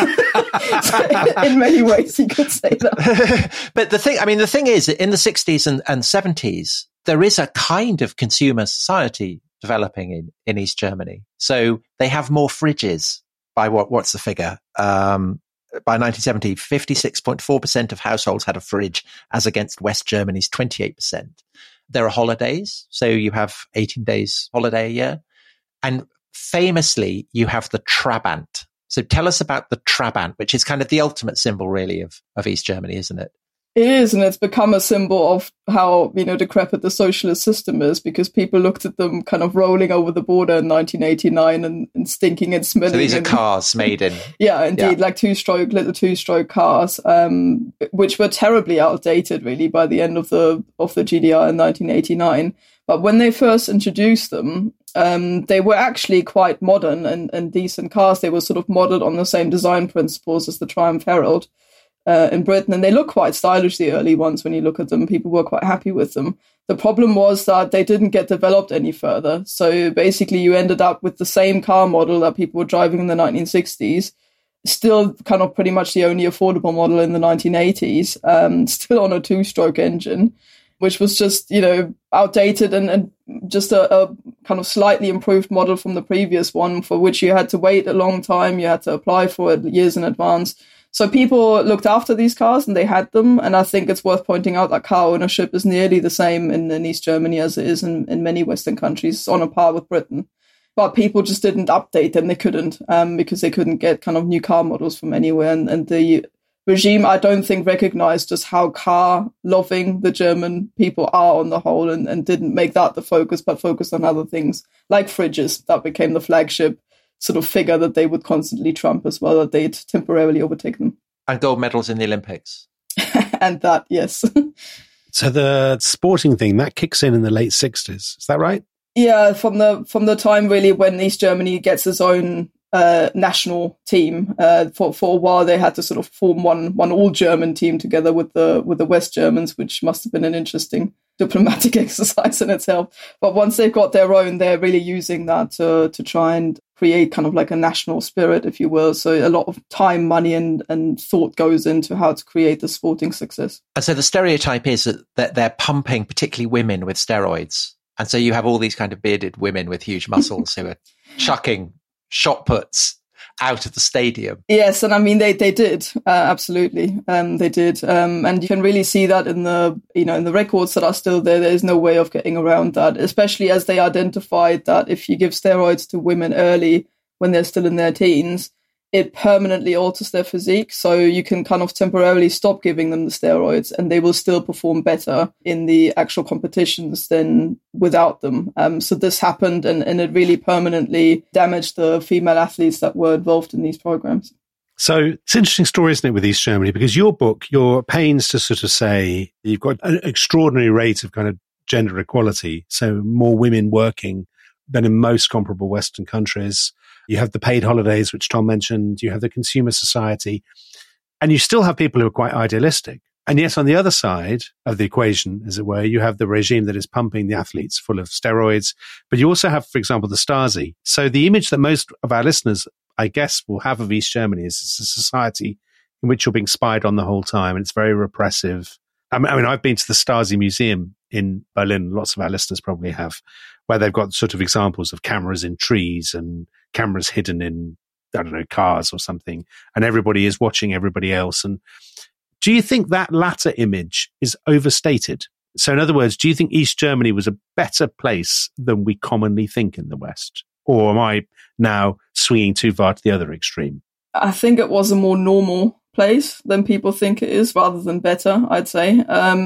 So in many ways, you could say that. But the thing is, in the 60s and 70s, there is a kind of consumer society developing in East Germany. So they have more fridges by what's the figure? By 1970, 56.4% of households had a fridge, as against West Germany's 28%. There are holidays. So you have 18 days holiday a year. And famously, you have the Trabant. So tell us about the Trabant, which is kind of the ultimate symbol, really, of East Germany, isn't it? It is, and it's become a symbol of how, decrepit the socialist system is, because people looked at them kind of rolling over the border in 1989 and stinking and smelling. So these are cars made in... Yeah, indeed, like little two-stroke cars, which were terribly outdated, really, by the end of the GDR in 1989. But when they first introduced them, they were actually quite modern and decent cars. They were sort of modeled on the same design principles as the Triumph Herald in Britain. And they look quite stylish, the early ones, when you look at them. People were quite happy with them. The problem was that they didn't get developed any further. So basically you ended up with the same car model that people were driving in the 1960s, still kind of pretty much the only affordable model in the 1980s, still on a two-stroke engine, which was just, outdated and just a kind of slightly improved model from the previous one, for which you had to wait a long time. You had to apply for it years in advance. So people looked after these cars and they had them. And I think it's worth pointing out that car ownership is nearly the same in East Germany as it is in many Western countries, on a par with Britain. But people just didn't update them. They couldn't, because they couldn't get kind of new car models from anywhere. And the regime, I don't think, recognized just how car-loving the German people are on the whole, and didn't make that the focus, but focused on other things, like fridges. That became the flagship sort of figure that they would constantly trump as well, that they'd temporarily overtake them. And gold medals in the Olympics. And that, yes. So the sporting thing, that kicks in the late 60s. Is that right? Yeah, from the time really when East Germany gets its own national team. For a while they had to sort of form one all German team together with the West Germans, which must have been an interesting diplomatic exercise in itself. But once they've got their own, they're really using that to try and create kind of like a national spirit, if you will. So a lot of time, money and thought goes into how to create the sporting success. And so the stereotype is that they're pumping particularly women with steroids. And so you have all these kind of bearded women with huge muscles who are chucking shot puts out of the stadium. Yes, and I mean they did absolutely. They did, and you can really see that in the records that are still there. There is no way of getting around that, especially as they identified that if you give steroids to women early when they're still in their teens, it permanently alters their physique. So you can kind of temporarily stop giving them the steroids and they will still perform better in the actual competitions than without them. So this happened and it really permanently damaged the female athletes that were involved in these programs. So it's an interesting story, isn't it, with East Germany? Because your book, your pains to sort of say you've got an extraordinary rate of kind of gender equality. So more women working than in most comparable Western countries. You have the paid holidays, which Tom mentioned. You have the consumer society. And you still have people who are quite idealistic. And yet on the other side of the equation, as it were, you have the regime that is pumping the athletes full of steroids. But you also have, for example, the Stasi. So the image that most of our listeners, I guess, will have of East Germany is it's a society in which you're being spied on the whole time. And it's very repressive. I mean, I've been to the Stasi Museum in Berlin. Lots of our listeners probably have, where they've got sort of examples of cameras in trees and cameras hidden in, I don't know, cars or something. And everybody is watching everybody else. And do you think that latter image is overstated? So in other words, do you think East Germany was a better place than we commonly think in the West? Or am I now swinging too far to the other extreme? I think it was a more normal place than people think it is, rather than better, I'd say.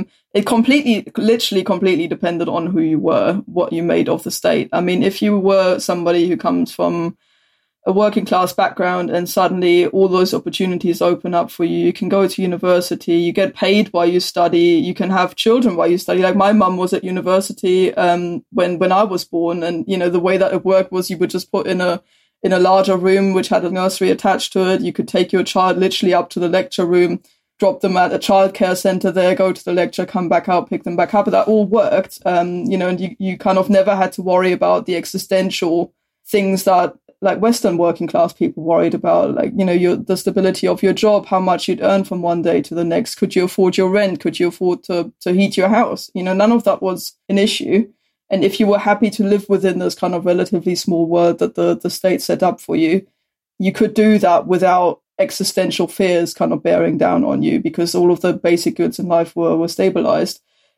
It literally completely depended on who you were, what you made of the state. I mean, if you were somebody who comes from a working class background, and suddenly all those opportunities open up for you. You can go to university, you get paid while you study, you can have children while you study. Like my mum was at university when I was born, and the way that it worked was you would just put in a larger room which had a nursery attached to it. You could take your child literally up to the lecture room, drop them at a childcare center there, go to the lecture, come back out, pick them back up. But that all worked, and you kind of never had to worry about the existential things that like Western working class people worried about, like, the stability of your job, how much you'd earn from one day to the next. Could you afford your rent? Could you afford to heat your house? None of that was an issue. And if you were happy to live within this kind of relatively small world that the state set up for you, you could do that without existential fears kind of bearing down on you, because all of the basic goods in life were stabilized.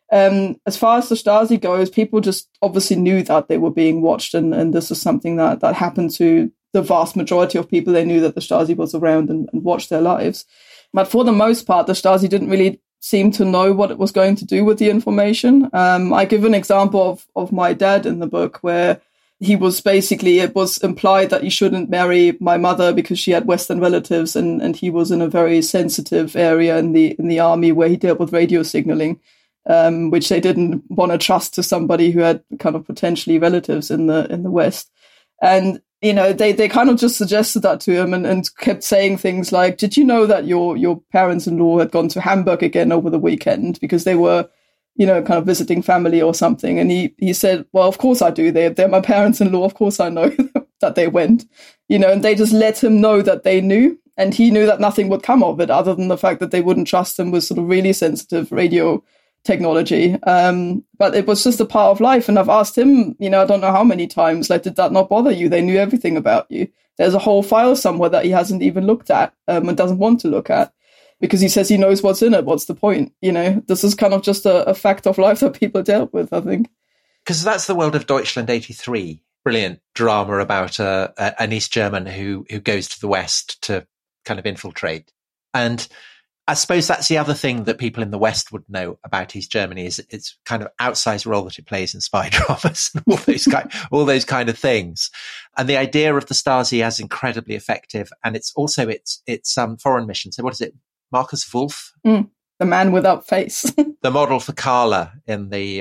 As far as the Stasi goes, people just obviously knew that they were being watched, and this is something that happened to the vast majority of people. They knew that the Stasi was around and watched their lives. But for the most part, the Stasi didn't really seem to know what it was going to do with the information. I give an example of my dad in the book, where he was basically, it was implied that he shouldn't marry my mother because she had Western relatives, and he was in a very sensitive area in the army where he dealt with radio signaling. Which they didn't want to trust to somebody who had kind of potentially relatives in the West. And, they kind of just suggested that to him and kept saying things like, did you know that your parents-in-law had gone to Hamburg again over the weekend because they were, kind of visiting family or something? And he said, well, of course I do. They're my parents-in-law. Of course I know that they went, and they just let him know that they knew. And he knew that nothing would come of it other than the fact that they wouldn't trust him with sort of really sensitive radio technology. But it was just a part of life. And I've asked him, I don't know how many times, like, did that not bother you? They knew everything about you. There's a whole file somewhere that he hasn't even looked at and doesn't want to look at, because he says he knows what's in it. What's the point? This is kind of just a fact of life that people dealt with, I think. Because that's the world of Deutschland 83. Brilliant drama about an East German who goes to the West to kind of infiltrate. And I suppose that's the other thing that people in the West would know about East Germany, is its kind of outsized role that it plays in spy dramas and all those kind of things. And the idea of the Stasi as incredibly effective, and it's also its foreign mission. So what is it? Markus Wolf, the man without face, the model for Carla in the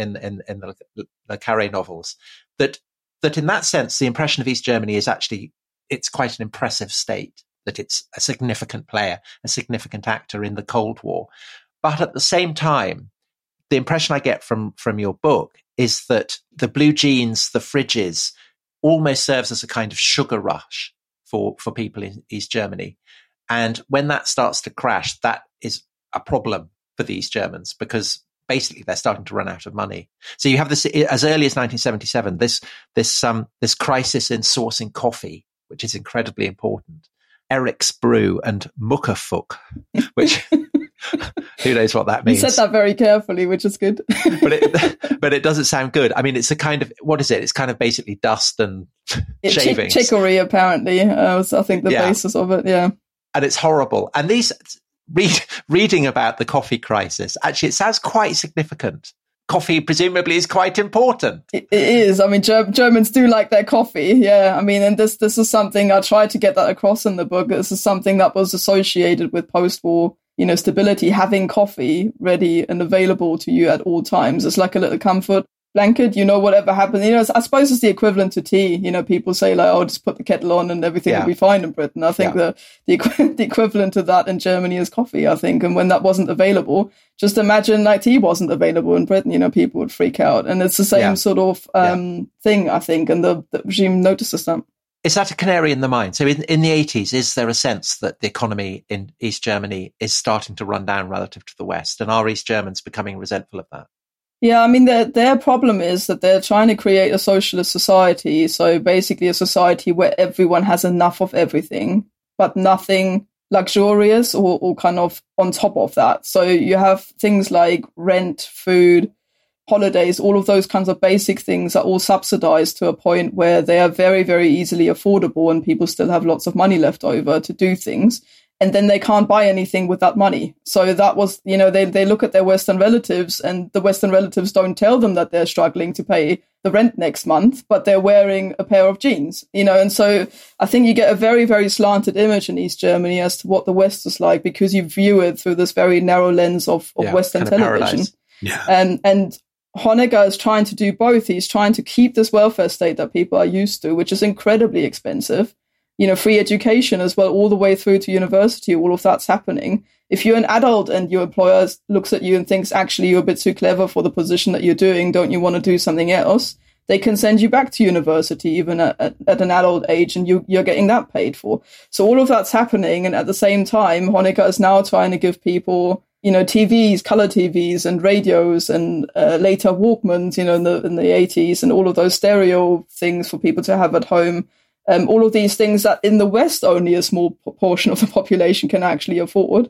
Le Carré novels. That in that sense, the impression of East Germany is actually, it's quite an impressive state, that it's a significant player, a significant actor in the Cold War. But at the same time, the impression I get from your book is that the blue jeans, the fridges, almost serves as a kind of sugar rush for people in East Germany. And when that starts to crash, that is a problem for the East Germans, because basically they're starting to run out of money. So you have this, as early as 1977, this crisis in sourcing coffee, which is incredibly important. Eric's Brew and Muckerfuck, which who knows what that means. You said that very carefully, which is good. but it doesn't sound good. I mean, it's a kind of, what is it? It's kind of basically dust and shavings. Chicory, apparently, was, I think, the basis of it, yeah. And it's horrible. And these, reading about the coffee crisis, actually, it sounds quite significant. Coffee presumably is quite important. It is. I mean, Germans do like their coffee. Yeah. I mean, and this is something I tried to get that across in the book. This is something that was associated with post-war, stability, having coffee ready and available to you at all times. It's like a little comfort blanket, whatever happens. I suppose it's the equivalent to tea. People say like, oh, just put the kettle on and everything will be fine in Britain. I think the equivalent to that in Germany is coffee, I think. And when that wasn't available, just imagine like tea wasn't available in Britain, people would freak out. And it's the same sort of thing, I think. And the regime notices that. Is that a canary in the mine? So in the 80s, is there a sense that the economy in East Germany is starting to run down relative to the West? And are East Germans becoming resentful of that? Yeah, I mean, their problem is that they're trying to create a socialist society. So basically a society where everyone has enough of everything, but nothing luxurious or kind of on top of that. So you have things like rent, food, holidays, all of those kinds of basic things are all subsidized to a point where they are very, very easily affordable and people still have lots of money left over to do things. and then they can't buy anything with that money. So that was, they look at their Western relatives, and the Western relatives don't tell them that they're struggling to pay the rent next month, but they're wearing a pair of jeans, and so I think you get a very, very slanted image in East Germany as to what the West is like, because you view it through this very narrow lens of Western television. And Honecker is trying to do both. He's trying to keep this welfare state that people are used to, which is incredibly expensive. Free education as well, all the way through to university, all of that's happening. If you're an adult and your employer looks at you and thinks, actually, you're a bit too clever for the position that you're doing, don't you want to do something else? They can send you back to university, even at an adult age, and you're getting that paid for. So all of that's happening. And at the same time, Honecker is now trying to give people, TVs, color TVs and radios, and later Walkmans, in the 80s, and all of those stereo things for people to have at home. All of these things that in the West only a small portion of the population can actually afford.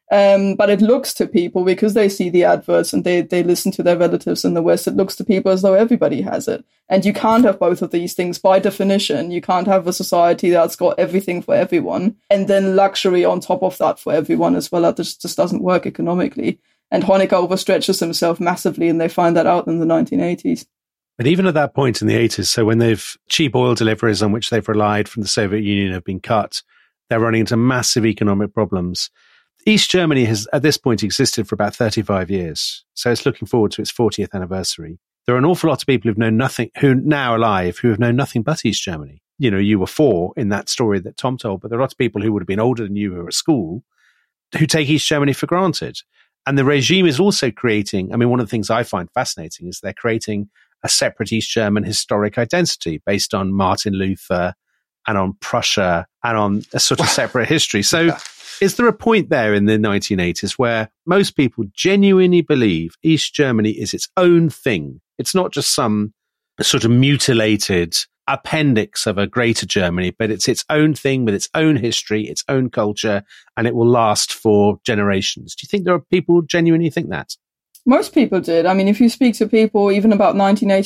But it looks to people, because they see the adverts and they listen to their relatives in the West, it looks to people as though everybody has it. And you can't have both of these things by definition. You can't have a society that's got everything for everyone and then luxury on top of that for everyone as well. That just doesn't work economically. And Honecker overstretches himself massively, and they find that out in the 1980s. But even at that point in the 80s, so when cheap oil deliveries on which they've relied from the Soviet Union have been cut, they're running into massive economic problems. East Germany has, at this point, existed for about 35 years. So it's looking forward to its 40th anniversary. There are an awful lot of people who've known nothing, who now alive, who have known nothing but East Germany. You were 4 in that story that Tom told, but there are lots of people who would have been older than you who are at school who take East Germany for granted. And the regime is also creating, one of the things I find fascinating is they're creating a separate East German historic identity based on Martin Luther and on Prussia and on a sort of separate history. So is there a point there in the 1980s where most people genuinely believe East Germany is its own thing? It's not just some sort of mutilated appendix of a greater Germany, but it's its own thing with its own history, its own culture, and it will last for generations. Do you think there are people who genuinely think that? Most people did. If you speak to people even about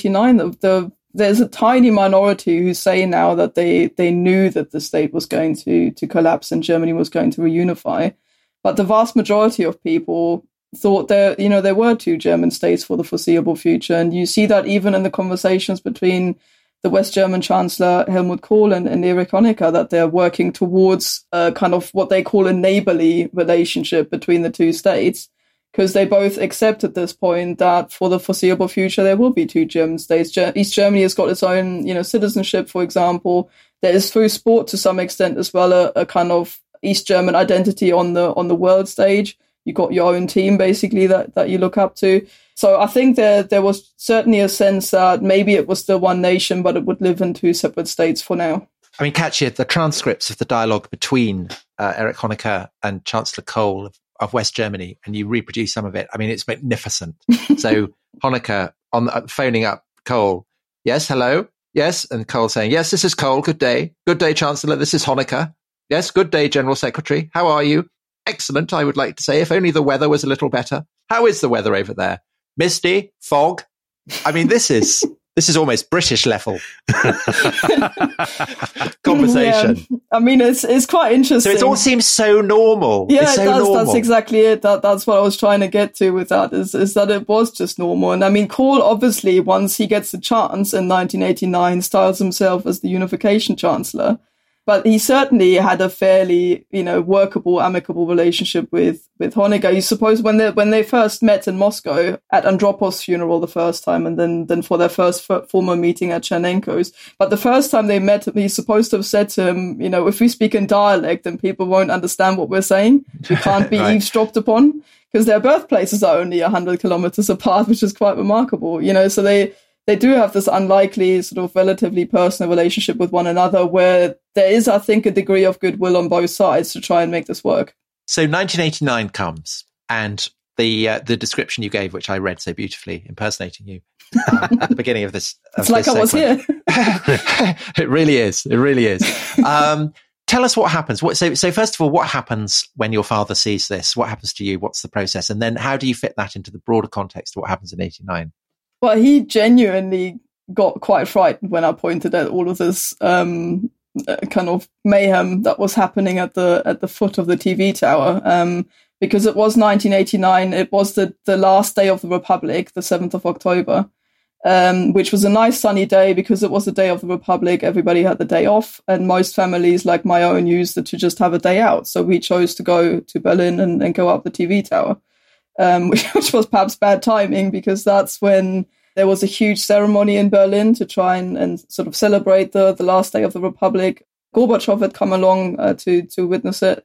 1989, there's a tiny minority who say now that they knew that the state was going to collapse and Germany was going to reunify. But the vast majority of people thought there were 2 German states for the foreseeable future. And you see that even in the conversations between the West German Chancellor Helmut Kohl and Erich Honecker, that they're working towards kind of what they call a neighborly relationship between the 2 states. Because they both accept at this point that for the foreseeable future, there will be 2 German states. East Germany has got its own, citizenship, for example. There is through sport to some extent as well, a kind of East German identity on the world stage. You got your own team, basically, that you look up to. So I think there was certainly a sense that maybe it was still one nation, but it would live in 2 separate states for now. Katja, the transcripts of the dialogue between Erich Honecker and Chancellor Kohl of West Germany, and you reproduce some of it. It's magnificent. So Honecker phoning up Kohl. Yes, hello. Yes. And Kohl saying, yes, this is Kohl. Good day. Good day, Chancellor. This is Honecker. Yes. Good day, General Secretary. How are you? Excellent. I would like to say, if only the weather was a little better. How is the weather over there? Misty? Fog? This is almost British level conversation. Yeah. It's quite interesting. So it all seems so normal. Yeah, it's so it does. Normal. That's exactly it. That's what I was trying to get to with that, is that it was just normal. And Kohl, obviously, once he gets the chance in 1989, styles himself as the unification chancellor. But he certainly had a fairly, workable, amicable relationship with Honecker. You suppose when they first met in Moscow at Andropov's funeral the first time, and then for their first formal meeting at Chernenko's. But the first time they met him, he's supposed to have said to him, if we speak in dialect, then people won't understand what we're saying. We can't be eavesdropped upon, because their birthplaces are only 100 kilometers apart, which is quite remarkable. So they do have this unlikely sort of relatively personal relationship with one another, where there is, I think, a degree of goodwill on both sides to try and make this work. So 1989 comes, and the description you gave, which I read so beautifully, impersonating you at the beginning of this. It's like I was here. It really is. It really is. Tell us what happens. So first of all, what happens when your father sees this? What happens to you? What's the process? And then how do you fit that into the broader context of what happens in 89? Well, he genuinely got quite frightened when I pointed at all of this kind of mayhem that was happening at the foot of the TV tower. Because it was 1989, it was the last day of the Republic, the 7th of October, which was a nice sunny day because it was the day of the Republic. Everybody had the day off, and most families, like my own, used it to just have a day out. So we chose to go to Berlin and go up the TV tower, which was perhaps bad timing because that's when there was a huge ceremony in Berlin to try and sort of celebrate the last day of the Republic. Gorbachev had come along to witness it.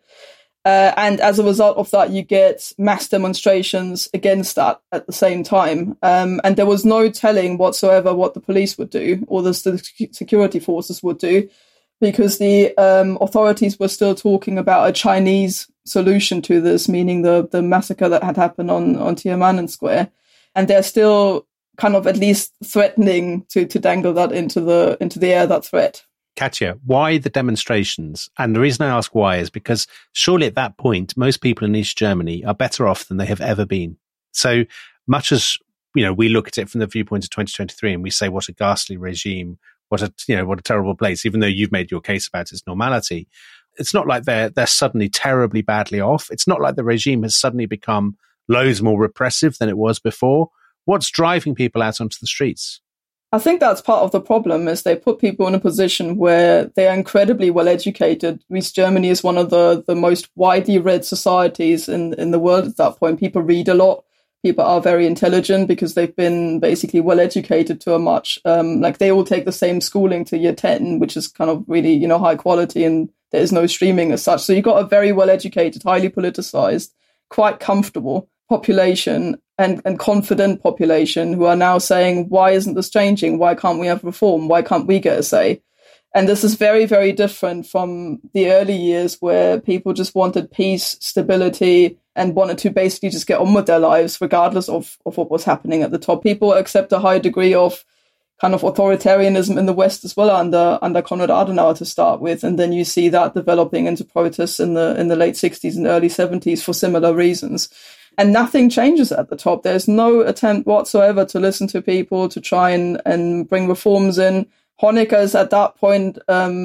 And as a result of that, you get mass demonstrations against that at the same time. And there was no telling whatsoever what the police would do or the security forces would do, because the authorities were still talking about a Chinese solution to this, meaning the massacre that had happened on Tiananmen Square. And they're still kind of at least threatening to dangle that into the air, that threat. Katya, why the demonstrations? And the reason I ask why is because surely at that point, most people in East Germany are better off than they have ever been. So much as, we look at it from the viewpoint of 2023 and we say, what a ghastly regime, what a terrible place, even though you've made your case about its normality. It's not like they're suddenly terribly badly off. It's not like the regime has suddenly become loads more repressive than it was before. What's driving people out onto the streets? I think that's part of the problem, is they put people in a position where they are incredibly well educated. East Germany is one of the most widely read societies in the world at that point. People read a lot. People are very intelligent because they've been basically well educated to a much, like they all take the same schooling to year 10, which is kind of really, high quality, and there is no streaming as such. So you've got a very well educated, highly politicized, quite comfortable population and confident population who are now saying, why isn't this changing? Why can't we have reform? Why can't we get a say? And this is very, very different from the early years where people just wanted peace, stability, and wanted to basically just get on with their lives regardless of what was happening at the top. People accept a high degree of kind of authoritarianism in the West as well under Konrad Adenauer to start with. And then you see that developing into protests in the late 60s and early 70s for similar reasons. And nothing changes at the top. There's no attempt whatsoever to listen to people, to try and bring reforms in. Honecker is at that point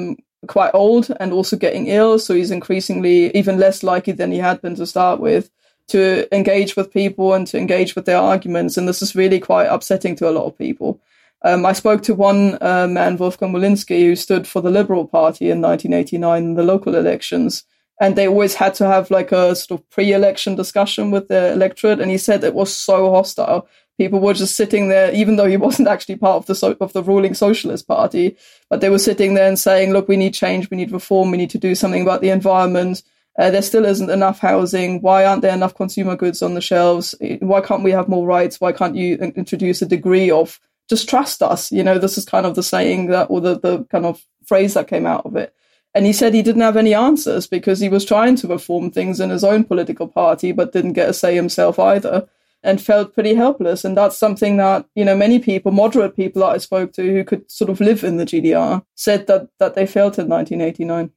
quite old and also getting ill, so he's increasingly even less likely than he had been to start with to engage with people and to engage with their arguments. And this is really quite upsetting to a lot of people. I spoke to one man, Wolfgang Wolinski, who stood for the Liberal Party in 1989 in the local elections. And they always had to have like a sort of pre-election discussion with the electorate. And he said it was so hostile. People were just sitting there, even though he wasn't actually part of the ruling Socialist Party, but they were sitting there and saying, look, we need change, we need reform, we need to do something about the environment. There still isn't enough housing. Why aren't there enough consumer goods on the shelves? Why can't we have more rights? Why can't you introduce a degree of just trust us? This is kind of the saying that, or the kind of phrase that came out of it. And he said he didn't have any answers because he was trying to reform things in his own political party, but didn't get a say himself either, and felt pretty helpless. And that's something that, many people, moderate people that I spoke to who could sort of live in the GDR, said that they felt in 1989.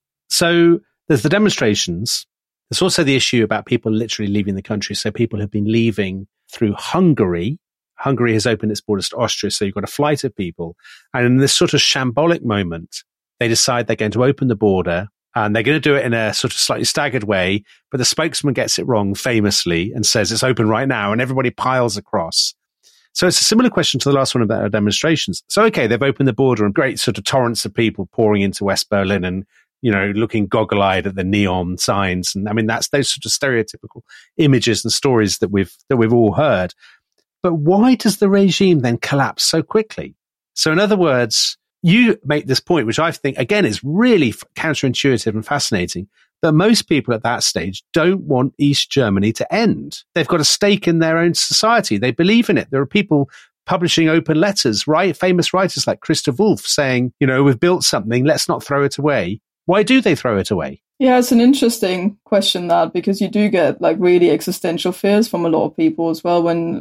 So there's the demonstrations. There's also the issue about people literally leaving the country. So people have been leaving through Hungary. Hungary has opened its borders to Austria, so you've got a flight of people. And in this sort of shambolic moment, they decide they're going to open the border, and they're going to do it in a sort of slightly staggered way, but the spokesman gets it wrong famously and says it's open right now, and everybody piles across. So it's a similar question to the last one about our demonstrations. So, okay, they've opened the border and great sort of torrents of people pouring into West Berlin and, looking goggle-eyed at the neon signs. And I mean, that's those sort of stereotypical images and stories that we've all heard. But why does the regime then collapse so quickly? So in other words, you make this point, which I think, again, is really counterintuitive and fascinating, that most people at that stage don't want East Germany to end. They've got a stake in their own society. They believe in it. There are people publishing open letters, right? Famous writers like Christoph Wolff saying, we've built something, let's not throw it away. Why do they throw it away? Yeah, it's an interesting question, that, because you do get like really existential fears from a lot of people as well. When,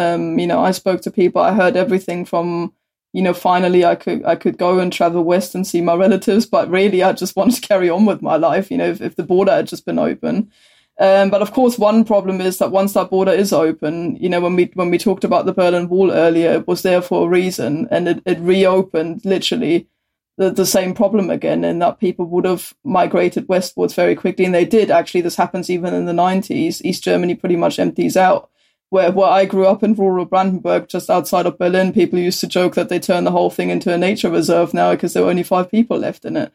I spoke to people, I heard everything from, finally I could go and travel west and see my relatives, but really I just wanted to carry on with my life, if the border had just been open. But of course, one problem is that once that border is open, when we talked about the Berlin Wall earlier, it was there for a reason, and it reopened literally the same problem again, and that people would have migrated westwards very quickly. And they did, actually. This happens even in the 90s. East Germany pretty much empties out. Where I grew up in rural Brandenburg, just outside of Berlin, people used to joke that they turned the whole thing into a nature reserve now because there were only 5 people left in it.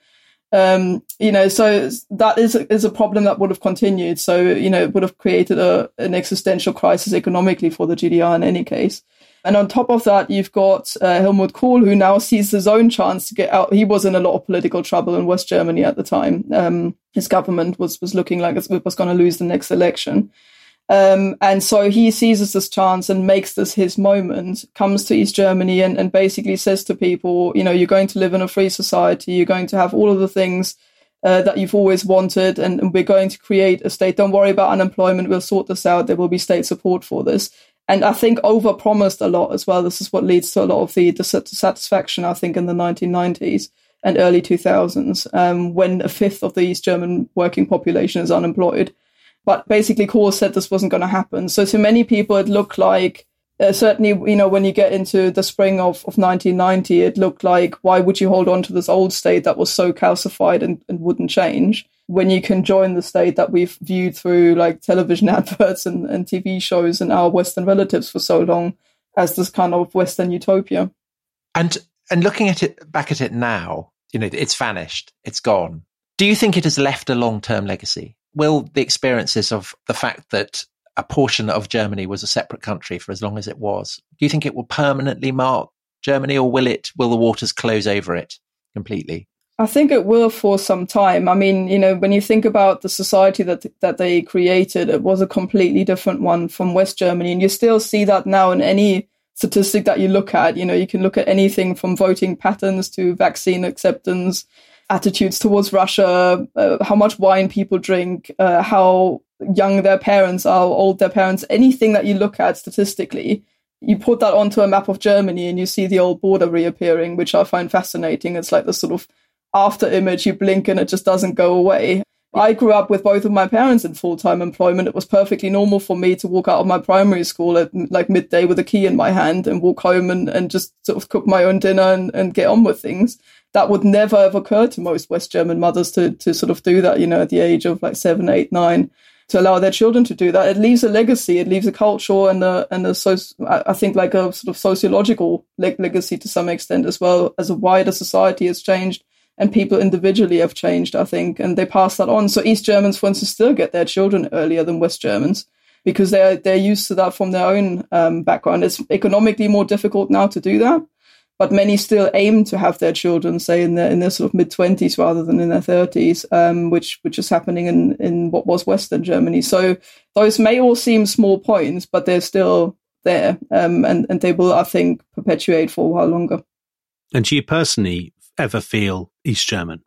So that is a problem that would have continued. So, it would have created an existential crisis economically for the GDR in any case. And on top of that, you've got Helmut Kohl, who now sees his own chance to get out. He was in a lot of political trouble in West Germany at the time. His government was looking like it was going to lose the next election. And so he seizes this chance and makes this his moment, comes to East Germany and basically says to people, you're going to live in a free society. You're going to have all of the things that you've always wanted. And we're going to create a state. Don't worry about unemployment. We'll sort this out. There will be state support for this. And I think overpromised a lot as well. This is what leads to a lot of the dissatisfaction, I think, in the 1990s and early 2000s, when a fifth of the East German working population is unemployed. But basically, Kohl said this wasn't going to happen. So to many people, it looked like, certainly, when you get into the spring of 1990, it looked like, why would you hold on to this old state that was so calcified and wouldn't change, when you can join the state that we've viewed through like television adverts and TV shows and our Western relatives for so long as this kind of Western utopia. And looking at it, back at it now, it's vanished, it's gone. Do you think it has left a long-term legacy? Will the experiences of the fact that a portion of Germany was a separate country for as long as it was, do you think it will permanently mark Germany, or will the waters close over it completely? I think it will for some time. I mean, when you think about the society that they created, it was a completely different one from West Germany. And you still see that now in any statistic that you look at. You can look at anything from voting patterns to vaccine acceptance, attitudes towards Russia, how much wine people drink, how young their parents are, how old their parents, anything that you look at statistically. You put that onto a map of Germany and you see the old border reappearing, which I find fascinating. It's like this sort of after image, you blink and it just doesn't go away. I grew up with both of my parents in full-time employment. It was perfectly normal for me to walk out of my primary school at like midday with a key in my hand and walk home and just sort of cook my own dinner and get on with things. That would never have occurred to most West German mothers to sort of do that, at the age of like 7, 8, 9, to allow their children to do that. It leaves a legacy. It leaves a culture and I think like a sort of sociological legacy to some extent as well, as a wider society has changed. And people individually have changed, I think, and they pass that on. So East Germans, for instance, still get their children earlier than West Germans because they're used to that from their own background. It's economically more difficult now to do that, but many still aim to have their children, say, in their sort of mid-20s rather than in their 30s, which is happening in what was Western Germany. So those may all seem small points, but they're still there, and they will, I think, perpetuate for a while longer. And do you personally ever feel East German?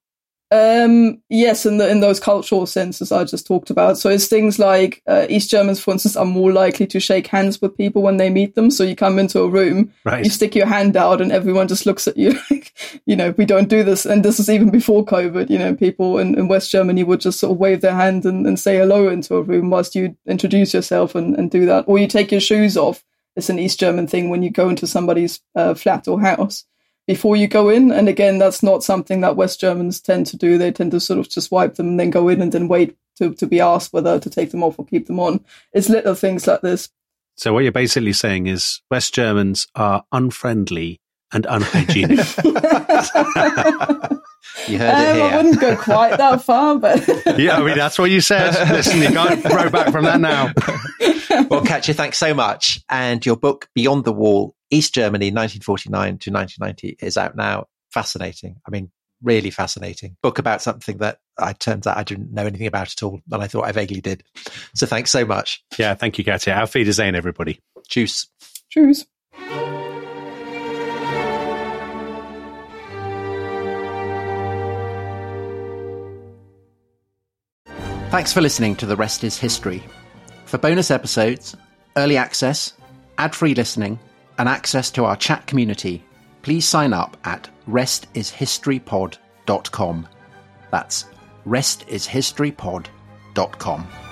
Yes, in those cultural senses I just talked about. So it's things like East Germans, for instance, are more likely to shake hands with people when they meet them. So you come into a room, right, you stick your hand out and everyone just looks at you like, we don't do this. And this is even before COVID, people in West Germany would just sort of wave their hand and say hello into a room whilst you introduce yourself and do that. Or you take your shoes off. It's an East German thing when you go into somebody's flat or house before you go in. And again, that's not something that West Germans tend to do. They tend to sort of just wipe them and then go in and then wait to be asked whether to take them off or keep them on. It's little things like this. So what you're basically saying is West Germans are unfriendly and unhygienic. You heard it here. I wouldn't go quite that far, but... Yeah, that's what you said. Listen, you can't row back from that now. Well, Katja, thanks so much. And your book, Beyond the Wall, East Germany, 1949 to 1990, is out now. Fascinating. I mean, really fascinating. Book about something that turns out I didn't know anything about at all, and I thought I vaguely did. So thanks so much. Yeah, thank you, Katja. Auf Wiedersehen, everybody. Tschüss. Tschüss. Thanks for listening to The Rest is History. For bonus episodes, early access, ad-free listening, and access to our chat community, please sign up at restishistorypod.com. That's restishistorypod.com.